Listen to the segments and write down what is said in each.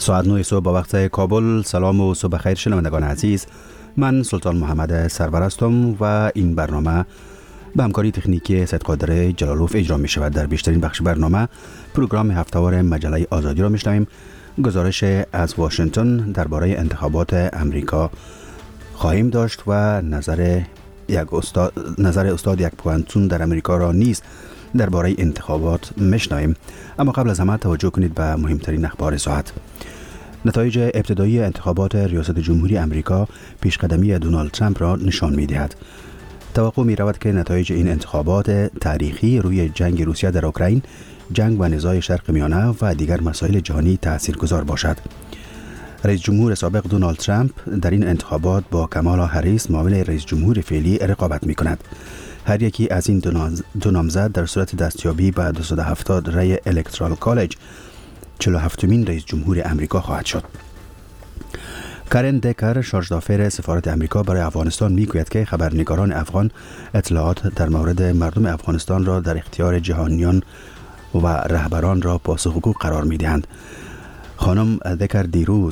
ساعت 9 صبح با وقت کابل. سلام و صبح خیر شنوندگان عزیز. من سلطان محمد سرور هستم و این برنامه به همکاری تکنیکی سید قادر جلالوف اجرا می شود. در بیشترین بخش برنامه پروگرام هفته‌وار مجله آزادی را می شنویم. گزارش از واشنگتن درباره انتخابات امریکا خواهیم داشت و نظر استاد یک پوانتون در امریکا را نیز درباره انتخابات میشنویم. اما قبل از همه توجه کنید به مهمترین اخبار ساعت. نتایج ابتدایی انتخابات ریاست جمهوری امریکا پیشقدمی دونالد ترامپ را نشان می‌دهد. توقع می‌رود که نتایج این انتخابات تاریخی روی جنگ روسیه در اوکراین، جنگ و نزاع شرق میانه و دیگر مسائل جهانی تاثیرگذار باشد. رئیس جمهور سابق دونالد ترامپ در این انتخابات با کامالا هریس معاون رئیس جمهور فعلی رقابت می‌کند. هر یکی از این دو نامزد در صورت دستیابی به 270 رای الکترال کالج 47مین رئیس جمهور امریکا خواهد شد. کارن دکر، شارژدافر سفارت امریکا برای افغانستان میگوید که خبرنگاران افغان اطلاعات در مورد مردم افغانستان را در اختیار جهانیان و رهبران را پاسخگو قرار میدهند. خانم دکر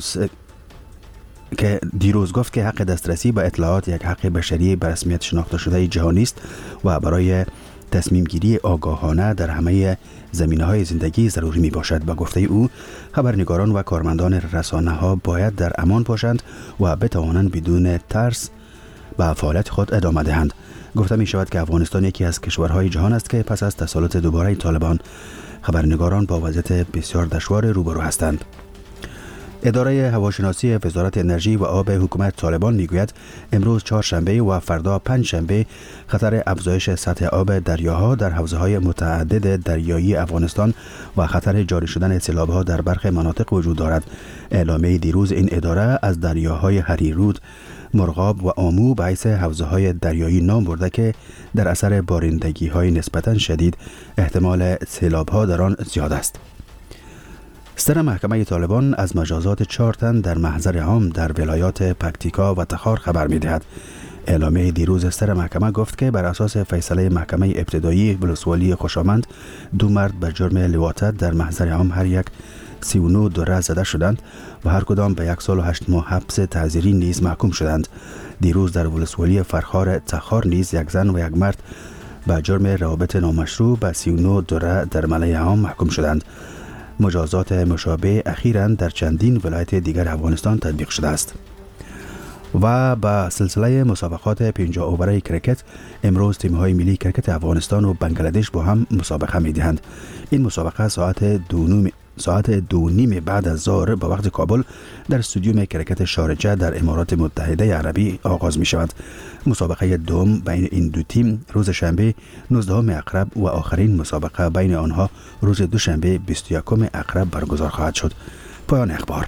دیروز گفت که حق دسترسی به اطلاعات یک حق بشری به رسمیت شناخته شده جهانی است و برای تصمیم گیری آگاهانه در همه زمینه‌های زندگی ضروری می باشد. به گفته او، خبرنگاران و کارمندان رسانه‌ها باید در امان باشند و بتوانند بدون ترس به فعالیت خود ادامه دهند. گفته می شود که افغانستان یکی از کشورهای جهان است که پس از تسلط دوباره طالبان خبرنگاران با وضعیت بسیار دشوار روبرو هستند. اداره هواشناسی وزارت انرژی و آب حکومت طالبان میگوید امروز چهارشنبه و فردا پنجشنبه خطر افزایش سطح آب دریاها در حوزه‌های متعدد دریایی افغانستان و خطر جاری شدن سیلاب‌ها در برخی مناطق وجود دارد. اعلامیه دیروز این اداره از دریاهای هریرود، مرغاب و آمو به حیث حوزه‌های دریایی نام برده که در اثر بارندگی‌های نسبتاً شدید احتمال سیلاب‌ها در آن زیاد است. صدر محکمه طالبان از مجازات 4 تن در محضر عام در ولایات پکتیکا و تخار خبر می‌دهد. اعلامیه دیروز صدر محکمه گفت که بر اساس فیصله محکمه ابتدایی ولسوالی خوشامند 2 مرد به جرم لواطت در محضر عام هر یک 39 دوره زده شدند و هر کدام به 1 سال و 8 ماه حبس تعزیری نیز محکوم شدند. دیروز در ولسوالی فرخار تخار نیز 1 زن و 1 مرد به جرم روابط نامشروع به 39 دوره در ملأ عام محکوم شدند. مجازات مشابه اخیراً در چندین ولایت دیگر افغانستان تطبیق شده است. و با سلسله مسابقات 50 اووره کرکت امروز تیم‌های ملی کرکت افغانستان و بنگلادش با هم مسابقه می‌دهند. این مسابقه ساعت 2:30 بعد از ظهر به وقت کابل در استادیوم کرکت شارجه در امارات متحده عربی آغاز می شود. مسابقه دوم بین این دو تیم روز شنبه 19 اقرب و آخرین مسابقه بین آنها روز دوشنبه 21 اقرب برگزار خواهد شد. پایان اخبار.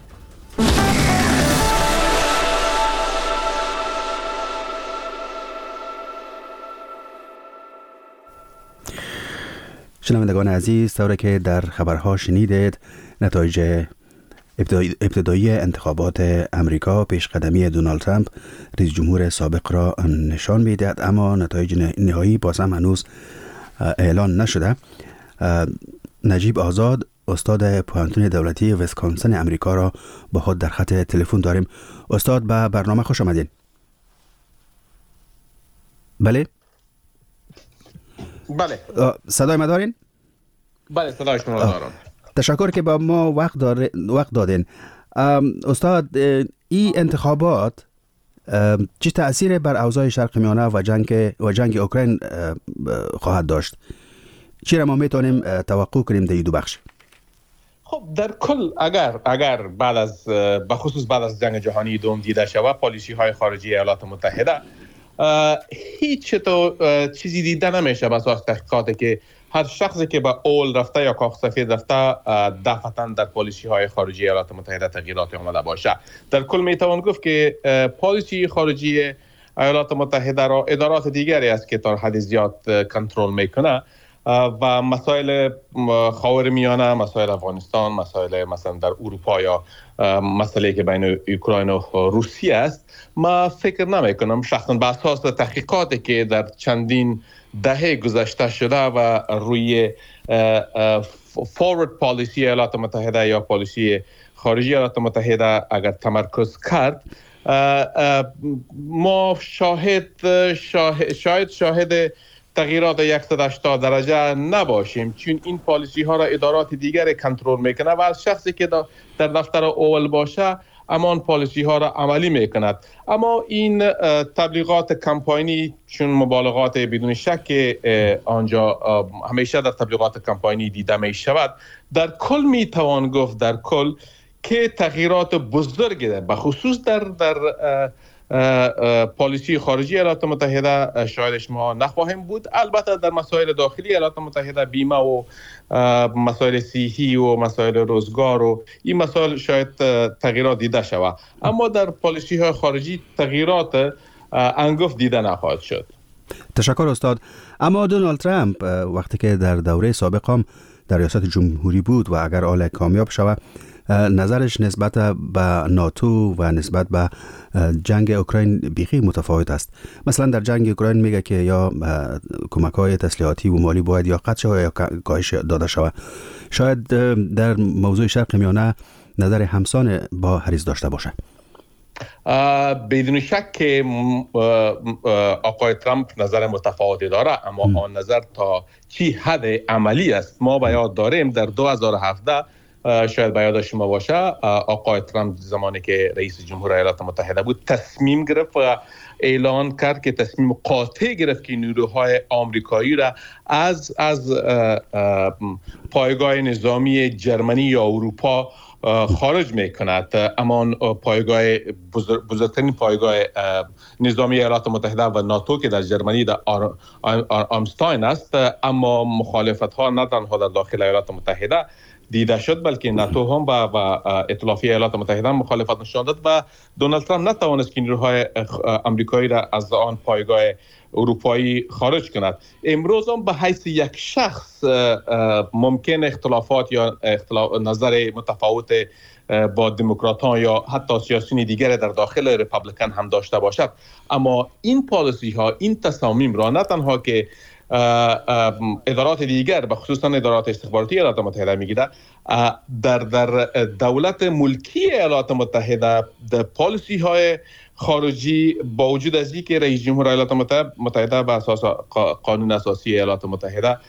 شنوندگان عزیز، طوری که در خبرها شنیدید، نتایج ابتدایی انتخابات امریکا پیشقدمی دونالد ترامپ رئیس جمهور سابق را نشان می‌دهد، اما نتایج نهایی باز هم هنوز اعلان نشده. نجیب آزاد، استاد پوانتون دولتی ویسکانسن امریکا را با خود در خط تلفن داریم. استاد، به برنامه خوش آمدین. بله صدای ما دارین؟ بله صدای شما دارم. تشکر که با ما وقت دادین. استاد، این انتخابات چه تأثیر بر اوضاع شرق میانه و جنگ اوکراین خواهد داشت؟ چی را ما میتونیم توقع کنیم در این دو بخش؟ خب در کل اگر بخصوص بعد از جنگ جهانی دوم دیده شود، پالیسی های خارجی ایالات متحده هیچ چیزی دیده نمیشه بس وقت تحقیقاتی که هر شخصی که به اول رفته یا کاخ سفید رفته دفعتاً در پالیسی های خارجی ایالات متحده تغییرات آمده باشه. در کل میتوان گفت که پالیسی خارجی ایالات متحده را ادارات دیگری است که تا حد زیاد کنترل میکنه و مسائل خاورمیانه، مسائل افغانستان، مسائل مثلا در اروپا یا مسئله که بین اوکراین و روسیه است، ما فکر نمی شخصا به اساس تحقیقاتی که در چندین دهه گذشته شده و روی فورورد پالیسی ایالات متحده یا پالیسی خارجه ایالات متحده اگر تمرکز کرد، ما شاید تغییرات 180 درجه نباشیم، چون این پالیسی ها را ادارات دیگر کنترل میکنه و از شخصی که در دفتر اول باشه امان پالیسی ها را عملی میکند. اما این تبلیغات کمپاینی، چون مبالغات بدون شک آنجا همیشه در تبلیغات کمپاینی دیده می شود، در کل می توان گفت در کل که تغییرات بزرگی به خصوص در پالیسی خارجی ایالات متحده شایدش ما نخواهیم بود. البته در مسائل داخلی ایالات متحده، بیمه و مسائل صحی و مسائل روزگار و این مسائل شاید تغییرات دیده شود، اما در پالیسی های خارجی تغییرات انگفت دیده نخواهد شد. تشکر استاد. اما دونالد ترامپ وقتی که در دوره سابق هم در ریاست جمهوری بود و اگر آل کامیاب شود، نظرش نسبت به ناتو و نسبت به جنگ اوکراین بیخی متفاوت است. مثلا در جنگ اوکراین میگه که یا کمک‌های تسلیحاتی و مالی باید یا قطع شود یا کاهش داده شود. شاید در موضوع شرق میانه نظر همسان با هریس داشته باشه. بدون شک که آقای ترامپ نظر متفاوتی داره، اما آن نظر تا چی حد عملی است ما به یاد داریم. در 2017 شاید به یاد شما باشه، آقای ترامپ زمانی که رئیس جمهور ایالات متحده بود تصمیم گرفت و اعلان کرد که تصمیم قاطع گرفت که نیروهای آمریکایی را از پایگاه نظامی جرمنی یا اروپا خارج میکند. اما بزرگترین پایگاه نظامی ایالات متحده و ناتو که در جرمنی در آرمستاین است، اما مخالفت ها نه تنها در داخل ایالات متحده دیده شد بلکه ناتو هم و ائتلافی ایالات متحده مخالفت نشان داد و دونالد ترامپ نتوانست که نیروهای آمریکایی را از آن پایگاه اروپایی خارج کند. امروز هم به حیث یک شخص ممکن اختلافات یا نظر متفاوت با دموکراتان یا حتی سیاسیون دیگر در داخل ریپابلیکن هم داشته باشد، اما این پالیسی ها، این تصامیم را نه تنها که ادارات دیگر به خصوصا ادارات استخباراتی ایالات متحده میگیره، در دولت ملکی ایالات متحده در پالیسی های خارجی با وجود از اینکه رئیس جمهور ایالات متحده به اساس قانون اساسی ایالات متحده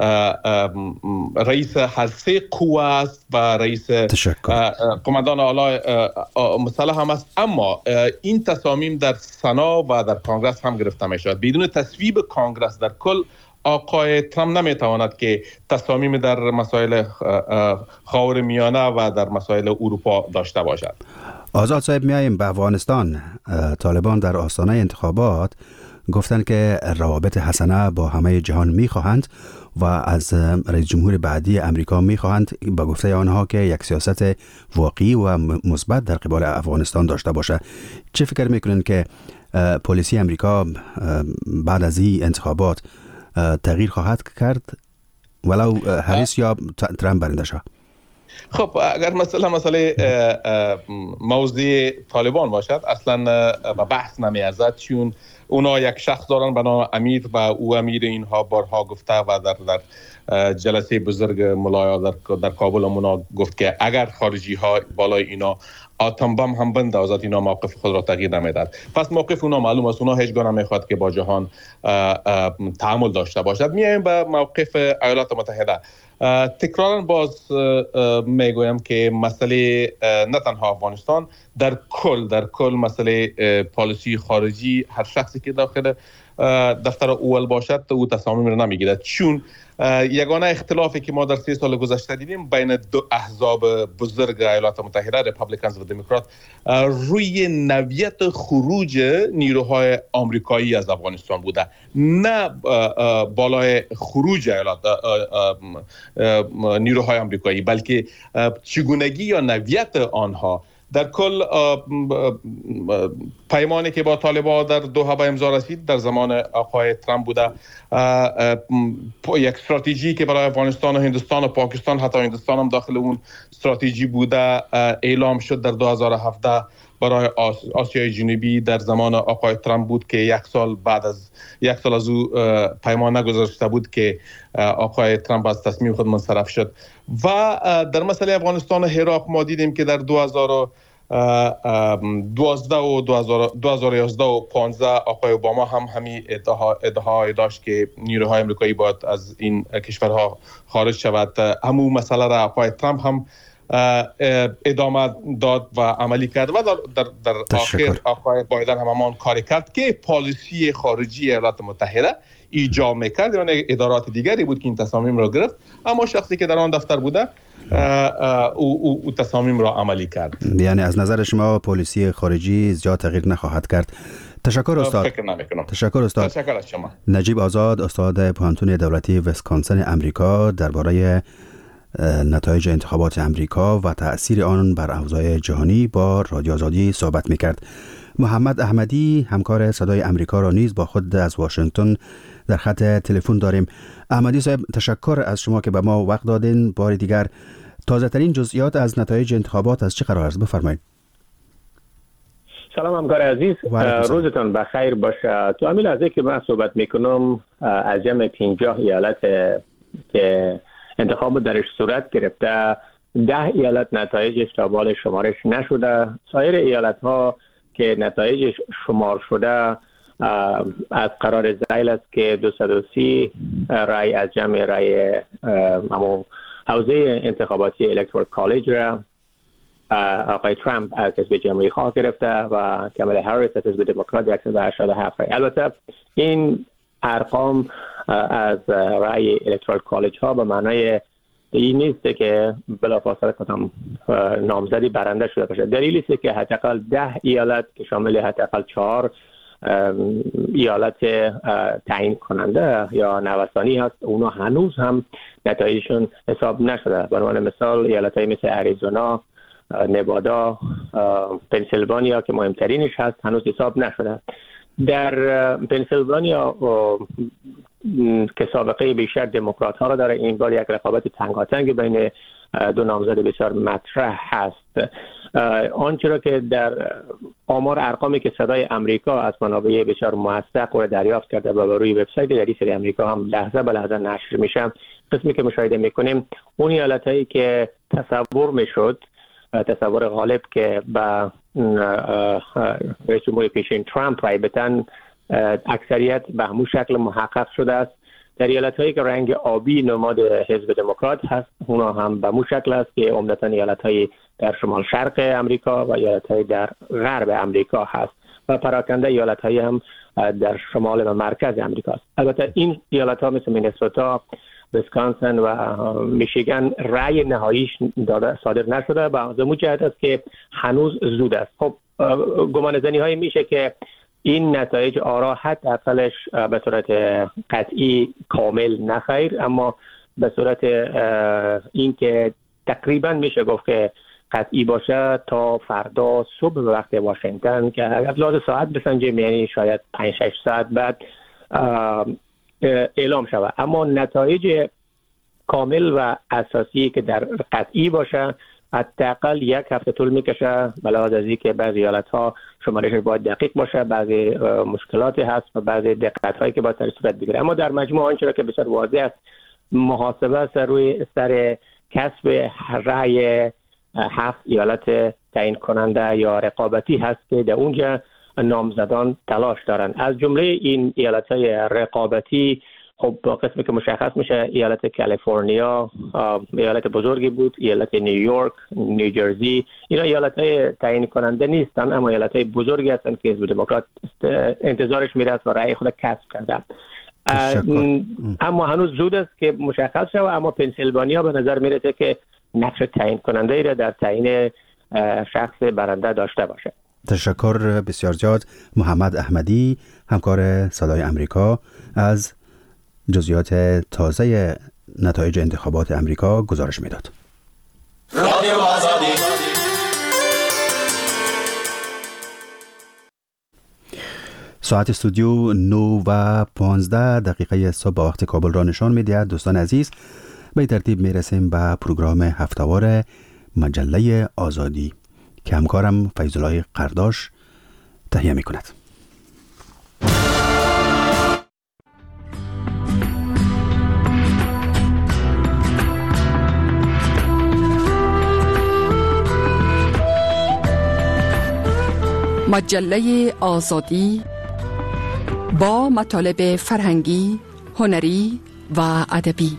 رئیس هر سه قوه است و رئیس قماندان اعلی مسلح هم است، اما این تصامیم در سنا و در کنگرس هم گرفته می شود. بدون تصویب کنگرس در کل آقای ترامپ نمیتواند که تصامیم در مسائل خاورمیانه و در مسائل اروپا داشته باشد. آزاد صاحب، میاییم به افغانستان. طالبان در آستانه انتخابات گفتند که روابط حسنه با همه جهان میخواهند و از رئیس جمهور بعدی امریکا میخواهند به گفته آنها که یک سیاست واقعی و مثبت در قبال افغانستان داشته باشه. چه فکر میکنین که پالیسی امریکا بعد از این انتخابات تغییر خواهد کرد ولو هریس یا ترامپ برنده شود؟ خب اگر مسئله موضوع طالبان باشد اصلا به بحث نمیارزد، چون اونا یک شخص دارن به نام امیر و او امیر اینها بارها گفته و در جلسه بزرگ ملایا در کابل اونا گفت که اگر خارجی ها بالای اینا آتم بم هم بندازد اینا موقف خود را تغییر نمیداد. پس موقف اونا معلوم است، اونا هیچگاه نمیخواد که با جهان تعامل داشته باشد. میایم به موقف ایالات متحده. تکرارا باز میگویم که مسئله نه تنها افغانستان، در کل مسئله پالیسی خارجی هر شخصی که داخل دفتر اول باشد او تصامیم را نمیگیرد، چون یگانه اختلافی که ما در 3 سال گذشته دیدیم بین دو احزاب بزرگ ایالات متحده، ریپابلیکانز و دموکرات، روی نوعیت خروج نیروهای آمریکایی از افغانستان بوده، نه بالای خروج نیروهای آمریکایی، بلکه چگونگی یا نوعیت آنها. در کل پیمانی که با طالبان در دوحه به امضا رسید در زمان آقای ترامپ بوده، یک استراتژی که برای افغانستان و هندوستان و پاکستان، حتی هندوستان هم داخل اون استراتژی بوده، اعلام شد در 2017 برای آسیای جنوبی در زمان آقای ترامپ بود که یک سال از او پیمان نگذاشته بود که آقای ترامپ از تصمیم خود منصرف شد. و در مسئله افغانستان و عراق ما دیدیم که در 2012 و 2011 و 15 آقای اوباما هم همین ادعای داشت که نیروهای امریکایی باید از این کشورها خارج شود. همون مسئله را آقای ترامپ هم ادامه داد و عملی کرد و در آخر آقای بایدن هم همان کاری کرد که پالیسی خارجی ایالات متحده ایجاب میکرد. یعنی ادارات دیگری بود که این تصامیم را گرفت، اما شخصی که در آن دفتر بوده او تصامیم را عملی کرد. یعنی از نظر شما پالیسی خارجی زیاد تغییر نخواهد کرد. تشکر استاد. فکر نمی‌کنم. تشکر استاد. تشکر از شما. نجیب آزاد، استاد پوهنتون دولتی ویسکانسن امریکا، درباره نتایج انتخابات امریکا و تأثیر آن بر اوضاع جهانی با رادیو آزادی صحبت می‌کرد. محمد احمدی همکار صدای امریکا را نیز با خود از واشنگتن در خط تلفن داریم. احمدی صاحب، تشکر از شما که به ما وقت دادین. بار دیگر تازه ترین جزئیات از نتایج انتخابات از چه قرار است بفرمایید. سلام همکار عزیز، روزتان بخیر باشه. تو همین لحظه که من صحبت میکنم از جمع 50 ایالت که انتخاب درش صورت گرفته 10 ایالت نتایجش تا بال شمارش نشده. سایر ایالت ها که نتایجش شمار شده از قرار زیل است که 230 رای از جمع رای حوزه انتخاباتی الکترال کالج را آقای ترامپ از حزب جمهوری خواه گرفته و کامالا هریس از حزب دموکرات 187 رای. البته این ارقام از رای الکترال کالج ها به معنای این نیست که بلافاصله کدام نامزدی برنده شده باشه. دلیلی است که حداقل 10 ایالت که شامل حداقل 4 ایالت تعیین کننده یا نوسانی هست، اونا هنوز هم نتایجشون حساب نشده. به عنوان مثال ایالت‌های مثل اریزونا، نوادا، پنسیلوانیا که مهمترینش هست هنوز حساب نشده. در پنسیلوانیا که سابقه بیشتر دموکرات ها را داره، این بار یک رقابت تنگاتنگ بین دو نامزد بسیار مطرح هست. آنچه را که در آمار ارقامی که صدای امریکا از منابع بسیار موثق و دریافت کرده و روی وبسایت در سری امریکا هم لحظه به لحظه نشر میشه، قسمی که مشاهده میکنیم اون ایالتایی که تصور میشد، تصور غالب که با رئیس جمهور پیشین ترامپ رای بدن، اکثریت به همون شکل محقق شده است. در ایالت‌هایی که رنگ آبی نماد حزب دموکرات هست، اونا هم به همون شکل است که عمدتاً ایالت‌های در شمال شرق امریکا و ایالت‌های در غرب امریکا هست و پراکنده ایالت‌های هم در شمال و مرکز امریکا است. البته این ایالت‌ها مثل مینسوتا، ویسکانسن و میشیگان رأی نهاییش صادر نشده. به همون جهت است که هنوز زود است. خب گمانه‌زنی‌های میشه که این نتایج آرا حداقلش به صورت قطعی کامل نخیر، اما به صورت این که تقریبا میشه گفت که قطعی باشه تا فردا صبح به وقت واشنگتن که اگر لحاظ ساعت بسنجیم یعنی شاید 5-6 ساعت بعد اعلام شود. اما نتایج کامل و اساسی که در قطعی باشه حداقل 1 هفته طول میکشه، به لحاظ از اینکه بعضی ایالت‌ها شمارش باید دقیق باشه، بعضی مشکلاتی هست و بعضی دقت‌هایی که باید صورت بگیره. اما در مجموع آنچه را که بسیار واضح است، محاسبه روی سر کسب رأی 7 ایالت تعیین کننده یا رقابتی هست که در اونجا نامزدان تلاش دارن. از جمله این ایالت‌های رقابتی خب قسمی که مشخص میشه ایالت کالیفرنیا ایالت بزرگی بود، ایالت نیویورک، نیوجرسی، اینا ایالت‌های تعیین کننده نیستن اما ایالت‌های بزرگی هستن که حزب دموکرات انتظارش میره و رأی خود کسب کرده. اما هنوز زود است که مشخص شود. اما پنسیلوانیا به نظر میرسه که نقش تعیین کننده ای را در تعیین شخص برنده داشته باشه. تشکر بسیار زیاد محمد احمدی، همکار صدای امریکا، از جزئیات تازه نتایج انتخابات امریکا گزارش میداد. رادیو آزادی. ساعت استودیو 9:15 صبح با وقت کابل را نشان میدهد. دوستان عزیز، به ترتیب میرسیم به پروگرام هفتهوار مجله آزادی که همکارم فیض‌الله قرداش تهیه می کند. مجله آزادی با مطالب فرهنگی، هنری و ادبی.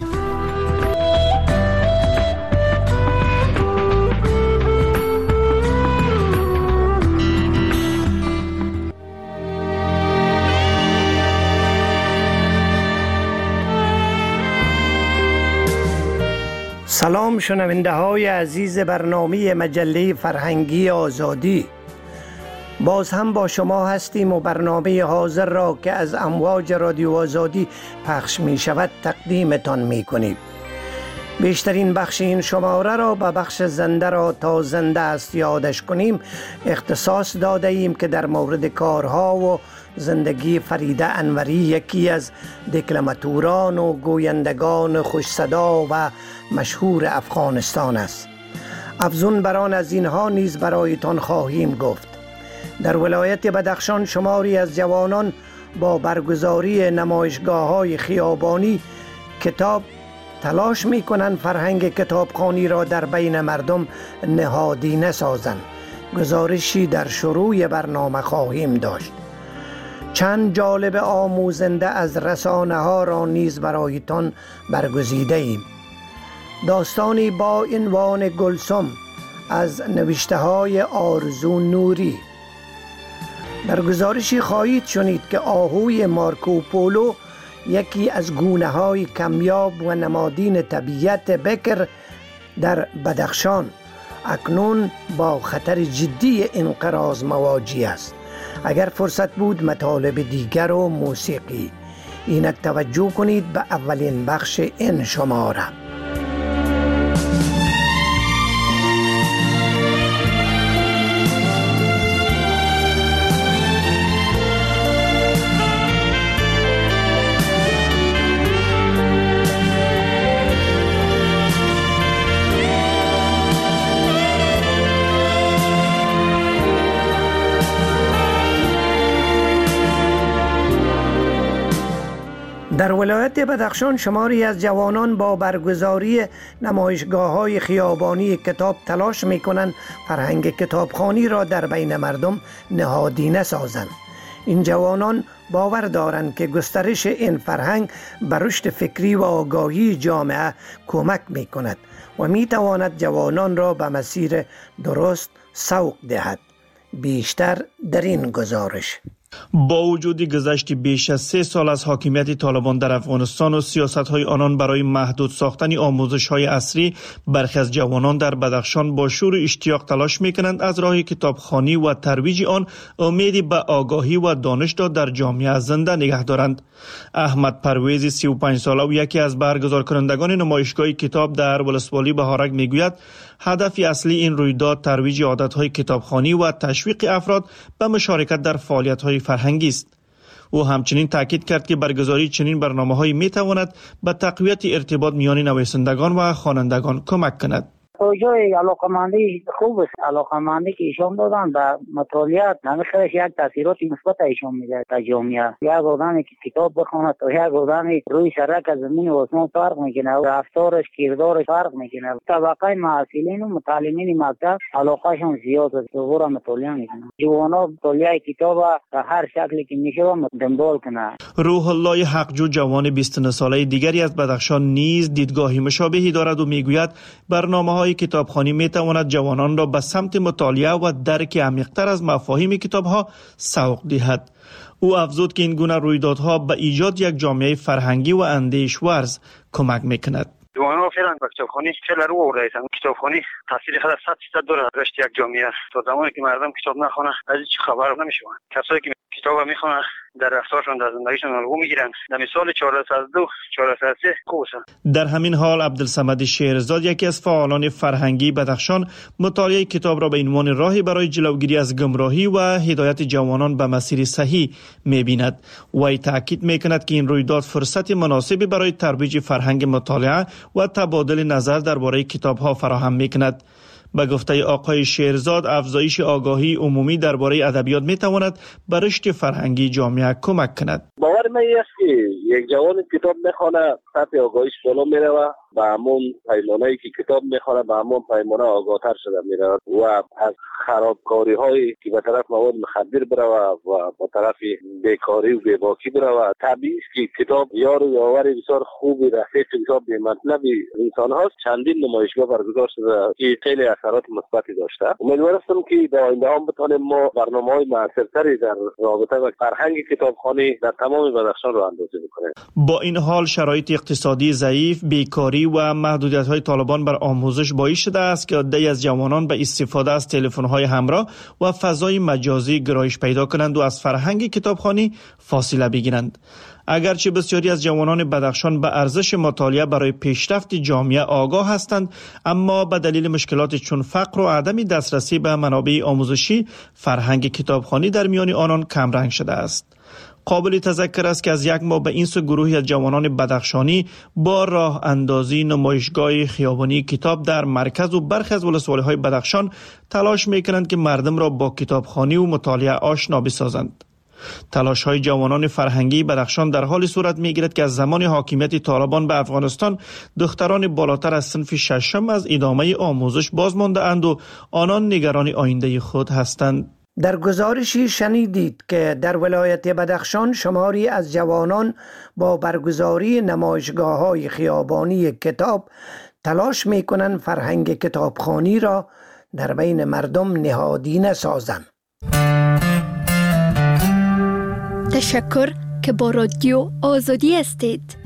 سلام شنونده های عزیز برنامه مجله فرهنگی آزادی. باز هم با شما هستیم و برنامه حاضر را که از امواج رادیو آزادی پخش می شود تقدیمتان می کنیم. بیشترین بخش این شماره را به بخش زنده را تا زنده است یادش کنیم اختصاص داده ایم که در مورد کارها و زندگی فریده انوری، یکی از دکلماتوران و گویندگان خوش صدا و مشهور افغانستان است. افزون بران از اینها نیز برایتان خواهیم گفت. در ولایت بدخشان شماری از جوانان با برگزاری نمایشگاه‌های خیابانی کتاب تلاش می‌کنند فرهنگ کتابخوانی را در بین مردم نهادینه سازند. گزارشی در شروع برنامه خواهیم داشت. چند جالب آموزنده از رسانه‌ها را نیز برایتان برگزیده ایم. داستانی با عنوان گلسم از نوشته‌های آرزو نوری. در گزارشی خواهید شنید که آهوی مارکوپولو، یکی از گونه‌های کمیاب و نمادین طبیعت بکر در بدخشان، اکنون با خطر جدی انقراض مواجه است. اگر فرصت بود مطالب دیگر و موسیقی. اینک توجه کنید به اولین بخش این شماره. در ولایت بدخشان شماری از جوانان با برگزاری نمایشگاه‌های خیابانی کتاب تلاش می‌کنند فرهنگ کتابخوانی را در بین مردم نهادینه سازند. این جوانان باور دارند که گسترش این فرهنگ به رشد فکری و آگاهی جامعه کمک می‌کند و می‌تواند جوانان را به مسیر درست سوق دهد. بیشتر در این گزارش. با وجود گذشت بیش از 3 سال از حاکمیت طالبان در افغانستان و سیاست‌های آنان برای محدود ساختن آموزش‌های عصری، برخی از جوانان در بدخشان با شور و اشتیاق تلاش می‌کنند از راه کتابخوانی و ترویج آن امیدی به آگاهی و دانش را در جامعه زنده نگه دارند. احمد پرویزی 35 ساله و یکی از برگزار کنندگان نمایشگاه کتاب در ولسوالی بهارک میگوید هدف اصلی این رویداد ترویج عادت‌های کتابخوانی و تشویق افراد به مشارکت در فعالیت‌های فرهنگی است. او همچنین تاکید کرد که برگزاری چنین برنامه‌هایی می‌تواند به تقویت ارتباط میان نویسندگان و خوانندگان کمک کند. توجه علاقمندی خوب است. علاقمندی که ایشان دادن به مطالعات نمیخواهش یک تاثیرات مثبت ایشان میده تا جامعه. یک آدمی که کتاب بخواند و یک آدمی روی سرک از زمین و آسمان فرق میکنه، رفتارش کردارش فرق میکنه. طبقه معلولین و متعلمین مکتب علاقهشون زیاد است، دوباره مطالعه میکنن. جوانا مطالعه کتاب به هر شکلی که میشه دنبال کنه. روح الله حقجو جوان 29 ساله دیگری از بدخشان نیز دیدگاهی مشابهی دارد و میگوید برنامه‌های کتابخوانی میتواند جوانان را به سمت مطالعه و درک عمیق‌تر از مفاهیم کتاب‌ها سوق دهد. او افزود که این گونه رویدادها به ایجاد یک جامعه فرهنگی و اندیش‌ورز کمک میکند. جوانان فعلا با کتابخوانی خیلی رو آورده ایستن. کتابخوانی تاثیر خیلی 100% داره رشد یک جامعه. تا زمانی که مردم کتاب نخونه از هیچ خبر نمیشون. کسایی که کتاب میخونن در رفتارشون در زندگیشون الگو میگیرن. در مثال 402 403 کوسن. در همین حال عبدالصمد شیرزاد یکی از فعالان فرهنگی بدخشان مطالعه کتاب را به عنوان راهی برای جلوگیری از گمراهی و هدایت جوانان به مسیر صحیح می‌بیند. وی تاکید می‌کند که این رویداد فرصت مناسبی برای ترویج فرهنگ مطالعه و تبادل نظر درباره کتاب‌ها فراهم می‌کند. به گفته آقای شیرزاد، افزایش آگاهی عمومی درباره ادبیات میتواند به رشد فرهنگی جامعه کمک کند. باور من است که یک جوان کتاب میخوانه سطح آگاهیش بالا میره و همون پیمانه‌ای که کتاب میخوانه به همون پیمانه آگاهتر شده میره و از خرابکاری هایی که به طرف مواد مخدر بره و به طرف بیکاری و بیباکی بره و طبیعی است که کتاب یار و یاور بسیار خوبی رفیق کتاب به مطلبی انسان هاست. چندین نمایشگاه برگزار شده که خیلی اثرات مثبتی داشته. امیدوارم که در آینده هم بتونیم ما برنامه‌های موثرتری در رابطه با فرهنگ کتابخوانی در تمام بدخشان رو اندازه بکنیم. با این حال شرایط اقتصادی ضعیف، بیکاری و محدودیت‌های طالبان بر آموزش باعث شده است که عده‌ای از جوانان به استفاده از تلفن‌های همراه و فضای مجازی گرایش پیدا کنند و از فرهنگ کتابخوانی فاصله بگیرند. اگرچه بسیاری از جوانان بدخشان به ارزش مطالعه برای پیشرفت جامعه آگاه هستند، اما به دلیل مشکلات چون فقر و عدم دسترسی به منابع آموزشی، فرهنگ کتابخوانی در میان آنان کمرنگ شده است. قابل تذکر است که از یک ماه به این سو گروهی از جوانان بدخشانی با راه اندازی نمایشگاه خیابانی کتاب در مرکز و برخی از ولسوالی‌های بدخشان تلاش می‌کنند که مردم را با کتابخوانی و مطالعه آشنا بسازند. تلاش‌های جوانان فرهنگی بدخشان در حال صورت می‌گیرد که از زمان حاکمیت طالبان به افغانستان دختران بالاتر از صنف ششم از ادامه آموزش باز مانده اند و آنان نگران آینده خود هستند. در گزارشی شنیدید که در ولایت بدخشان شماری از جوانان با برگزاری نمایشگاه‌های خیابانی کتاب تلاش می‌کنند فرهنگ کتابخوانی را در بین مردم نهادینه سازند. تشکر که با رادیو آزادی هستید.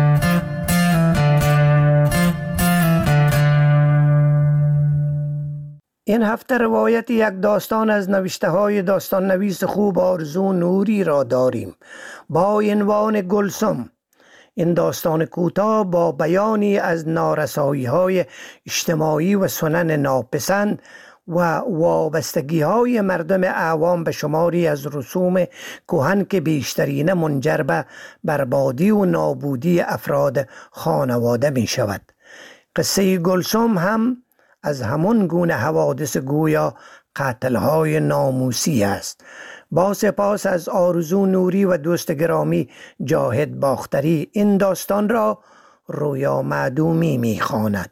این هفته روایت یک داستان از نوشته های داستان نویس خوب آرزو نوری را داریم با عنوان گلسم. این داستان کوتاه با بیانی از نارسایی های اجتماعی و سنن ناپسند و وابستگی های مردم عوام به شماری از رسوم کهن که بیشترین منجر به بربادی و نابودی افراد خانواده می شود. قصه گلسم هم از همون گونه حوادث گویا قتل‌های ناموسی است. با سپاس از آرزو نوری و دوست گرامی جاهد باختری این داستان را رویا معدومی می‌خواند.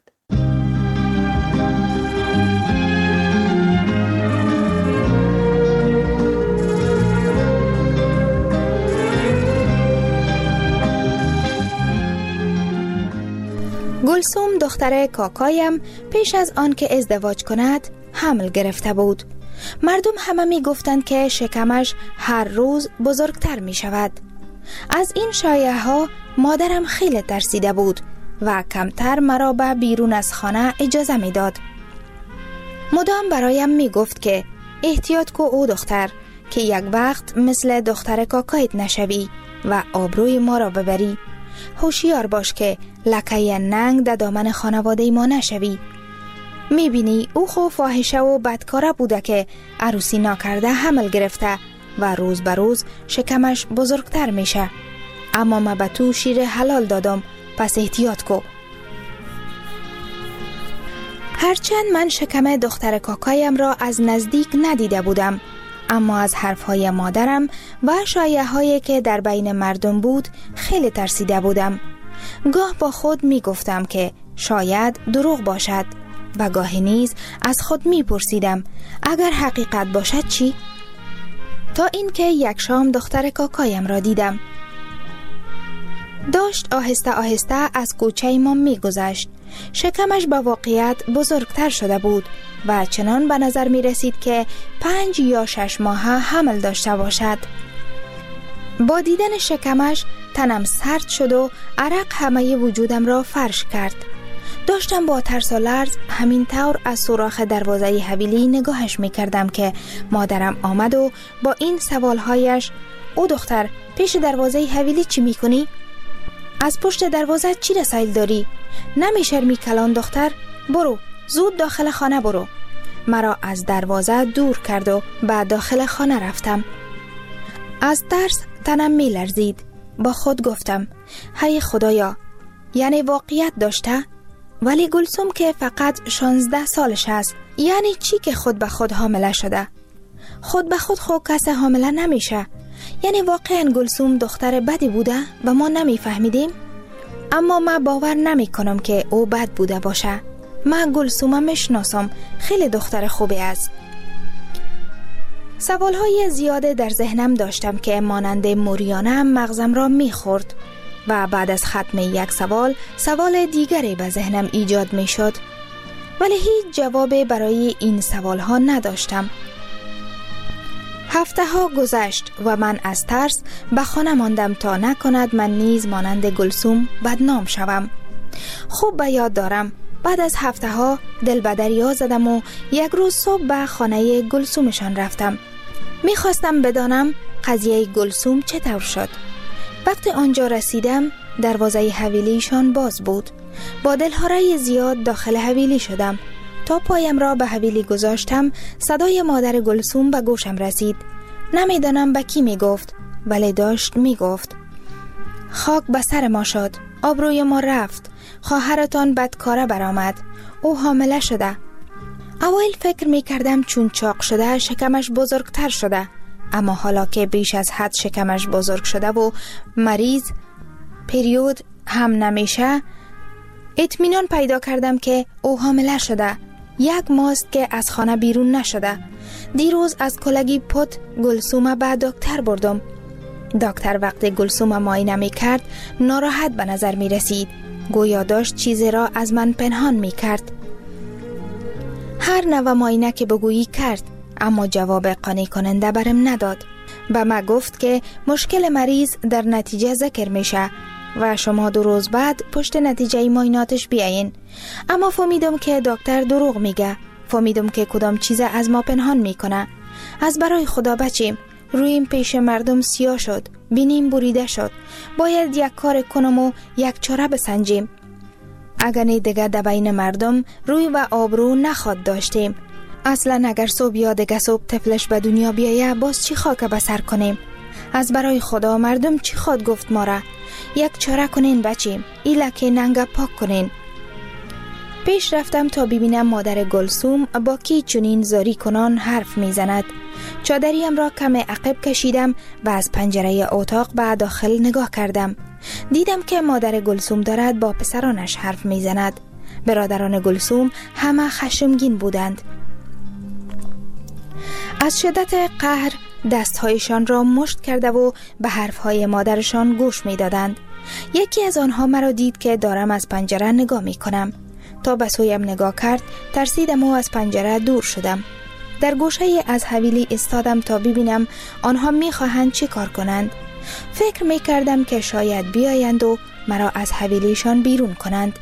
گلسم دختر کاکایم پیش از آن که ازدواج کند حمل گرفته بود. مردم همه می گفتند که شکمش هر روز بزرگتر می شود. از این شایعه ها مادرم خیلی ترسیده بود و کمتر مرا به بیرون از خانه اجازه می داد. مدام برایم می گفت که احتیاط کو او دختر که یک وقت مثل دختر کاکایت نشوی و آبروی ما را ببری. هوشیار باش که لکه ننگ در دامن خانواده ما نشوی. میبینی او خو فاحشه و بدکاره بوده که عروسی ناکرده حمل گرفته و روز به روز شکمش بزرگتر میشه. اما من به تو شیر حلال دادم، پس احتیاط کو. هرچند من شکم دختر کاکایم را از نزدیک ندیده بودم، اما از حرفهای مادرم و شایعه هایی که در بین مردم بود خیلی ترسیده بودم. گاه با خود می گفتم که شاید دروغ باشد و گاهی نیز از خود می پرسیدم اگر حقیقت باشد چی؟ تا اینکه یک شام دختر کاکایم را دیدم. داشت آهسته آهسته از کوچه ما می گذشت. شکمش با واقعیت بزرگتر شده بود و چنان به نظر می رسید که 5 یا 6 ماه حمل داشته باشد. با دیدن شکمش تنم سرد شد و عرق همه وجودم را فرش کرد. داشتم با ترس و لرز همین طور از سوراخ دروازه حویلی نگاهش می کردم که مادرم آمد و با این سوالهایش: او دختر، پیش دروازه حویلی چی می کنی؟ از پشت دروازه چی رسایل داری؟ نمی شرمی کلان دختر؟ برو، زود داخل خانه برو. مرا از دروازه دور کرد و به داخل خانه رفتم. از ترس تنم می لرزید. با خود گفتم: هی خدایا، یعنی واقعیت داشته؟ ولی گلسم که فقط 16 سالش است یعنی چی که خود به خود حامله شده؟ خود به خود کس حامله نمیشه. یعنی واقعا گلسوم دختر بدی بوده و ما نمیفهمیدیم؟ اما من باور نمی کنم که او بد بوده باشه. من گلسوم میشناسم، خیلی دختر خوبی است. سوالهای زیاده در ذهنم داشتم که مانند موریانه مغزم را میخورد و بعد از ختم یک سوال دیگری به ذهنم ایجاد میشد، ولی هیچ جوابی برای این سوالها نداشتم. هفته ها گذشت و من از ترس به خانه ماندم تا نکند من نیز مانند گلسوم بدنام شوم. خوب به یاد دارم بعد از هفته ها دل به دریا زدم و یک روز صبح به خانه گلسومشان رفتم. میخواستم بدانم قضیه گلسوم چطور شد. وقتی آنجا رسیدم دروازه حویلیشان باز بود. با دلهره زیاد داخل حویلی شدم. تا پایم را به حویلی گذاشتم صدای مادر گلسوم به گوشم رسید. نمیدانم به کی میگفت، ولی داشت میگفت خاک به سر ما شد، آبروی ما رفت، خواهرتان بدکاره برآمد، او حامله شده. اول فکر میکردم چون چاق شده شکمش بزرگتر شده، اما حالا که بیش از حد شکمش بزرگ شده و مریض پریود هم نمیشه اطمینان پیدا کردم که او حامله شده. یک ماست که از خانه بیرون نشده. دیروز از کلگی پت گلسوم به دکتر بردم. دکتر وقتی گلسوم معاینه می کرد ناراحت به نظر می رسید. گویا داشت چیزی را از من پنهان می کرد. هر نوع معاینه که بگویی کرد، اما جواب قانع کننده برم نداد. به ما گفت که مشکل مریض در نتیجه ذکر میشه و شما 2 روز بعد پشت نتیجه معایناتش بیاین. اما فهمیدم که دکتر دروغ میگه. فهمیدم که کدام چیز از ما پنهان میکنه. از برای خدا بچیم. رویم پیش مردم سیاه شد. بینیم بریده شد. باید یک کار کنم و یک چاره بسنجیم. اگر دیگه در بین مردم روی و آبرو نخواد داشتیم. اصلا اگر صبح یا دیگه صبح طفلش به دنیا بیایه باز چی خاک به سر کنیم؟ از برای خدا مردم چی خواد گفت ما را؟ یک چاره کنین بچیم. ایله که ننگ پاک کنین. پیش رفتم تا ببینم مادر گلسوم با کی چنین زاری کنان حرف میزند. چادریم را کم عقب کشیدم و از پنجره اتاق به داخل نگاه کردم. دیدم که مادر گلسوم دارد با پسرانش حرف میزند. برادران گلسوم همه خشمگین بودند. از شدت قهر دستهایشان را مشت کرده و به حرفهای مادرشان گوش میدادند. یکی از آنها مرا دید که دارم از پنجره نگاه می کنم. تا به سویم نگاه کرد ترسیدم و از پنجره دور شدم. در گوشه از حویلی استادم تا ببینم آنها می خواهند چی کار کنند. فکر می کردم که شاید بیایند و مرا از حویلیشان بیرون کنند.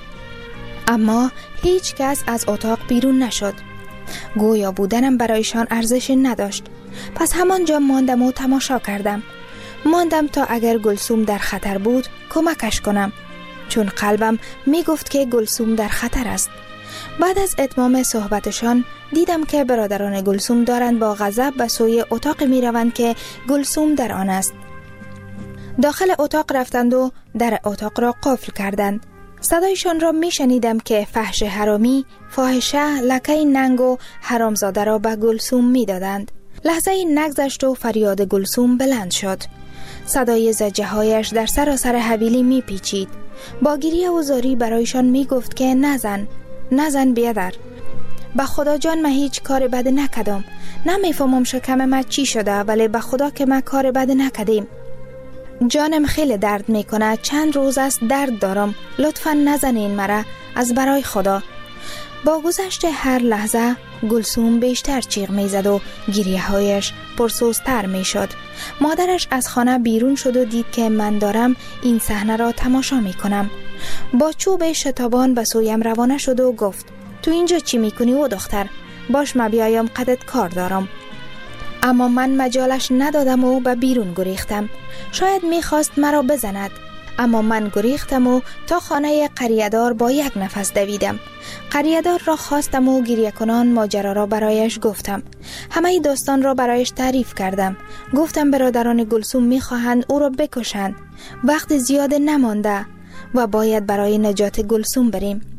اما هیچ کس از اتاق بیرون نشد. گویا بودنم برایشان ارزش نداشت. پس همانجا ماندم و تماشا کردم. ماندم تا اگر گلسوم در خطر بود کمکش کنم، چون قلبم می گفت که گلسوم در خطر است. بعد از اتمام صحبتشان دیدم که برادران گلسوم دارند با غضب به سوی اتاق می روند که گلسوم در آن است. داخل اتاق رفتند و در اتاق را قفل کردند. صدایشان را می شنیدم که فحش حرامی، فاحشه، لکه ننگ و حرامزاده را به گلسوم می دادند. لحظه نگذشت و فریاد گلسوم بلند شد. صدای زجه هایش در سراسر حویلی می پیچید. با گریه و زاری برایشان می گفت که نزن بیادر. به خدا جان من هیچ کار بد نکردم. نمیفهمم شکم من چی شده، ولی به خدا که من کار بد نکردیم. جانم خیلی درد میکنه. چند روز است درد دارم. لطفاً نزنین مرا، از برای خدا. با گذشت هر لحظه گلسوم بیشتر چیغ میزد و گریه هایش پرسوزتر میشد. مادرش از خانه بیرون شد و دید که من دارم این صحنه را تماشا میکنم. با چوب شتابان به سویم روانه شد و گفت تو اینجا چی میکنی و دختر؟ باش ما بیایم قدت کار دارم. اما من مجالش ندادم و به بیرون گریختم. شاید میخواست مرا بزند، اما من گریختم و تا خانه قریه‌دار با یک نفس دویدم. قریه‌دار را خواستم و گریه کنان ماجرا را برایش گفتم. همه داستان را برایش تعریف کردم. گفتم برادران گلسوم میخواهند او را بکشند. وقت زیاد نمانده و باید برای نجات گلسوم بریم.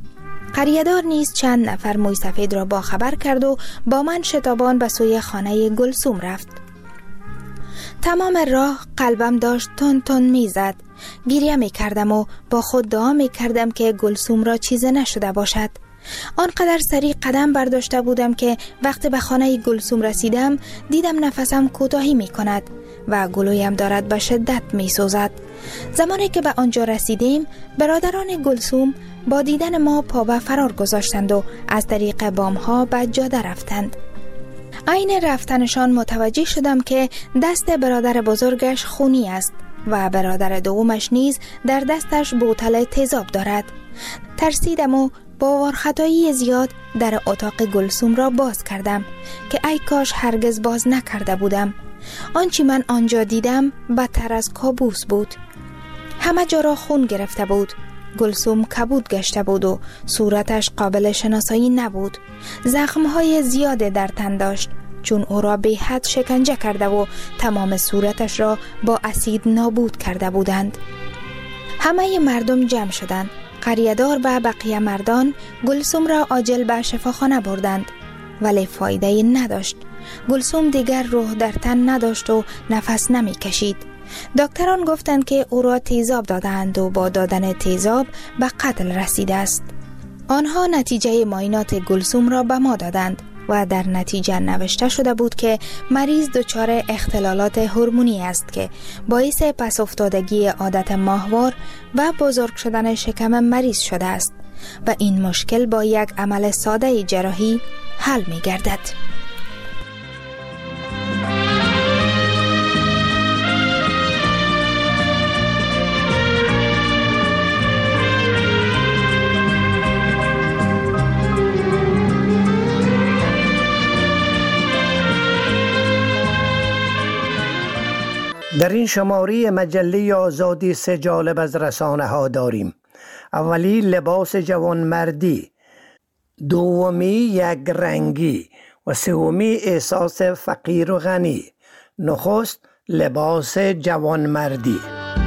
قریه‌دار نیز چند نفر موی سفید را با خبر کرد و با من شتابان به سوی خانه گلسوم رفت. تمام راه قلبم داشت تون تون میزد. گریه می کردم و با خود دعا می کردم که گلسوم را چیزی نشده باشد. آنقدر سریع قدم برداشته بودم که وقتی به خانه گلسوم رسیدم دیدم نفسم کوتاهی می کند و گلویم دارد به شدت می سوزد. زمانی که به آنجا رسیدیم برادران گلسوم با دیدن ما پا به فرار گذاشتند و از طریق بامها به جاده رفتند. عین رفتنشان متوجه شدم که دست برادر بزرگش خونی است و برادر دومش نیز در دستش بوتل تیزاب دارد. ترسیدم و با وارخطایی زیاد در اتاق گلسوم را باز کردم که ای کاش هرگز باز نکرده بودم. آنچه من آنجا دیدم بدتر از کابوس بود. همه جا را خون گرفته بود. گلسوم کبود گشته بود و صورتش قابل شناسایی نبود. زخمهای زیاد در تن داشت چون او را به حد شکنجه کرده و تمام صورتش را با اسید نابود کرده بودند. همه مردم جمع شدند. قریه‌دار و بقیه مردان گلسوم را عاجل به شفاخانه بردند ولی فایده نداشت. گلسوم دیگر روح در تن نداشت و نفس نمی کشید. دکتران گفتند که او را تیزاب دادند و با دادن تیزاب به قتل رسیده است. آنها نتیجه معاینات گلسوم را به ما دادند و در نتیجه نوشته شده بود که مریض دچار اختلالات هورمونی است که باعث پس افتادگی عادت ماهوار و بزرگ شدن شکم مریض شده است و این مشکل با یک عمل ساده جراحی حل می گردد. در این شماره مجله آزادی سه جالب از رسانه ها داریم. اولی لباس جوانمردی، دومی یک رنگی و سومی احساس فقیر و غنی. نخست لباس جوانمردی.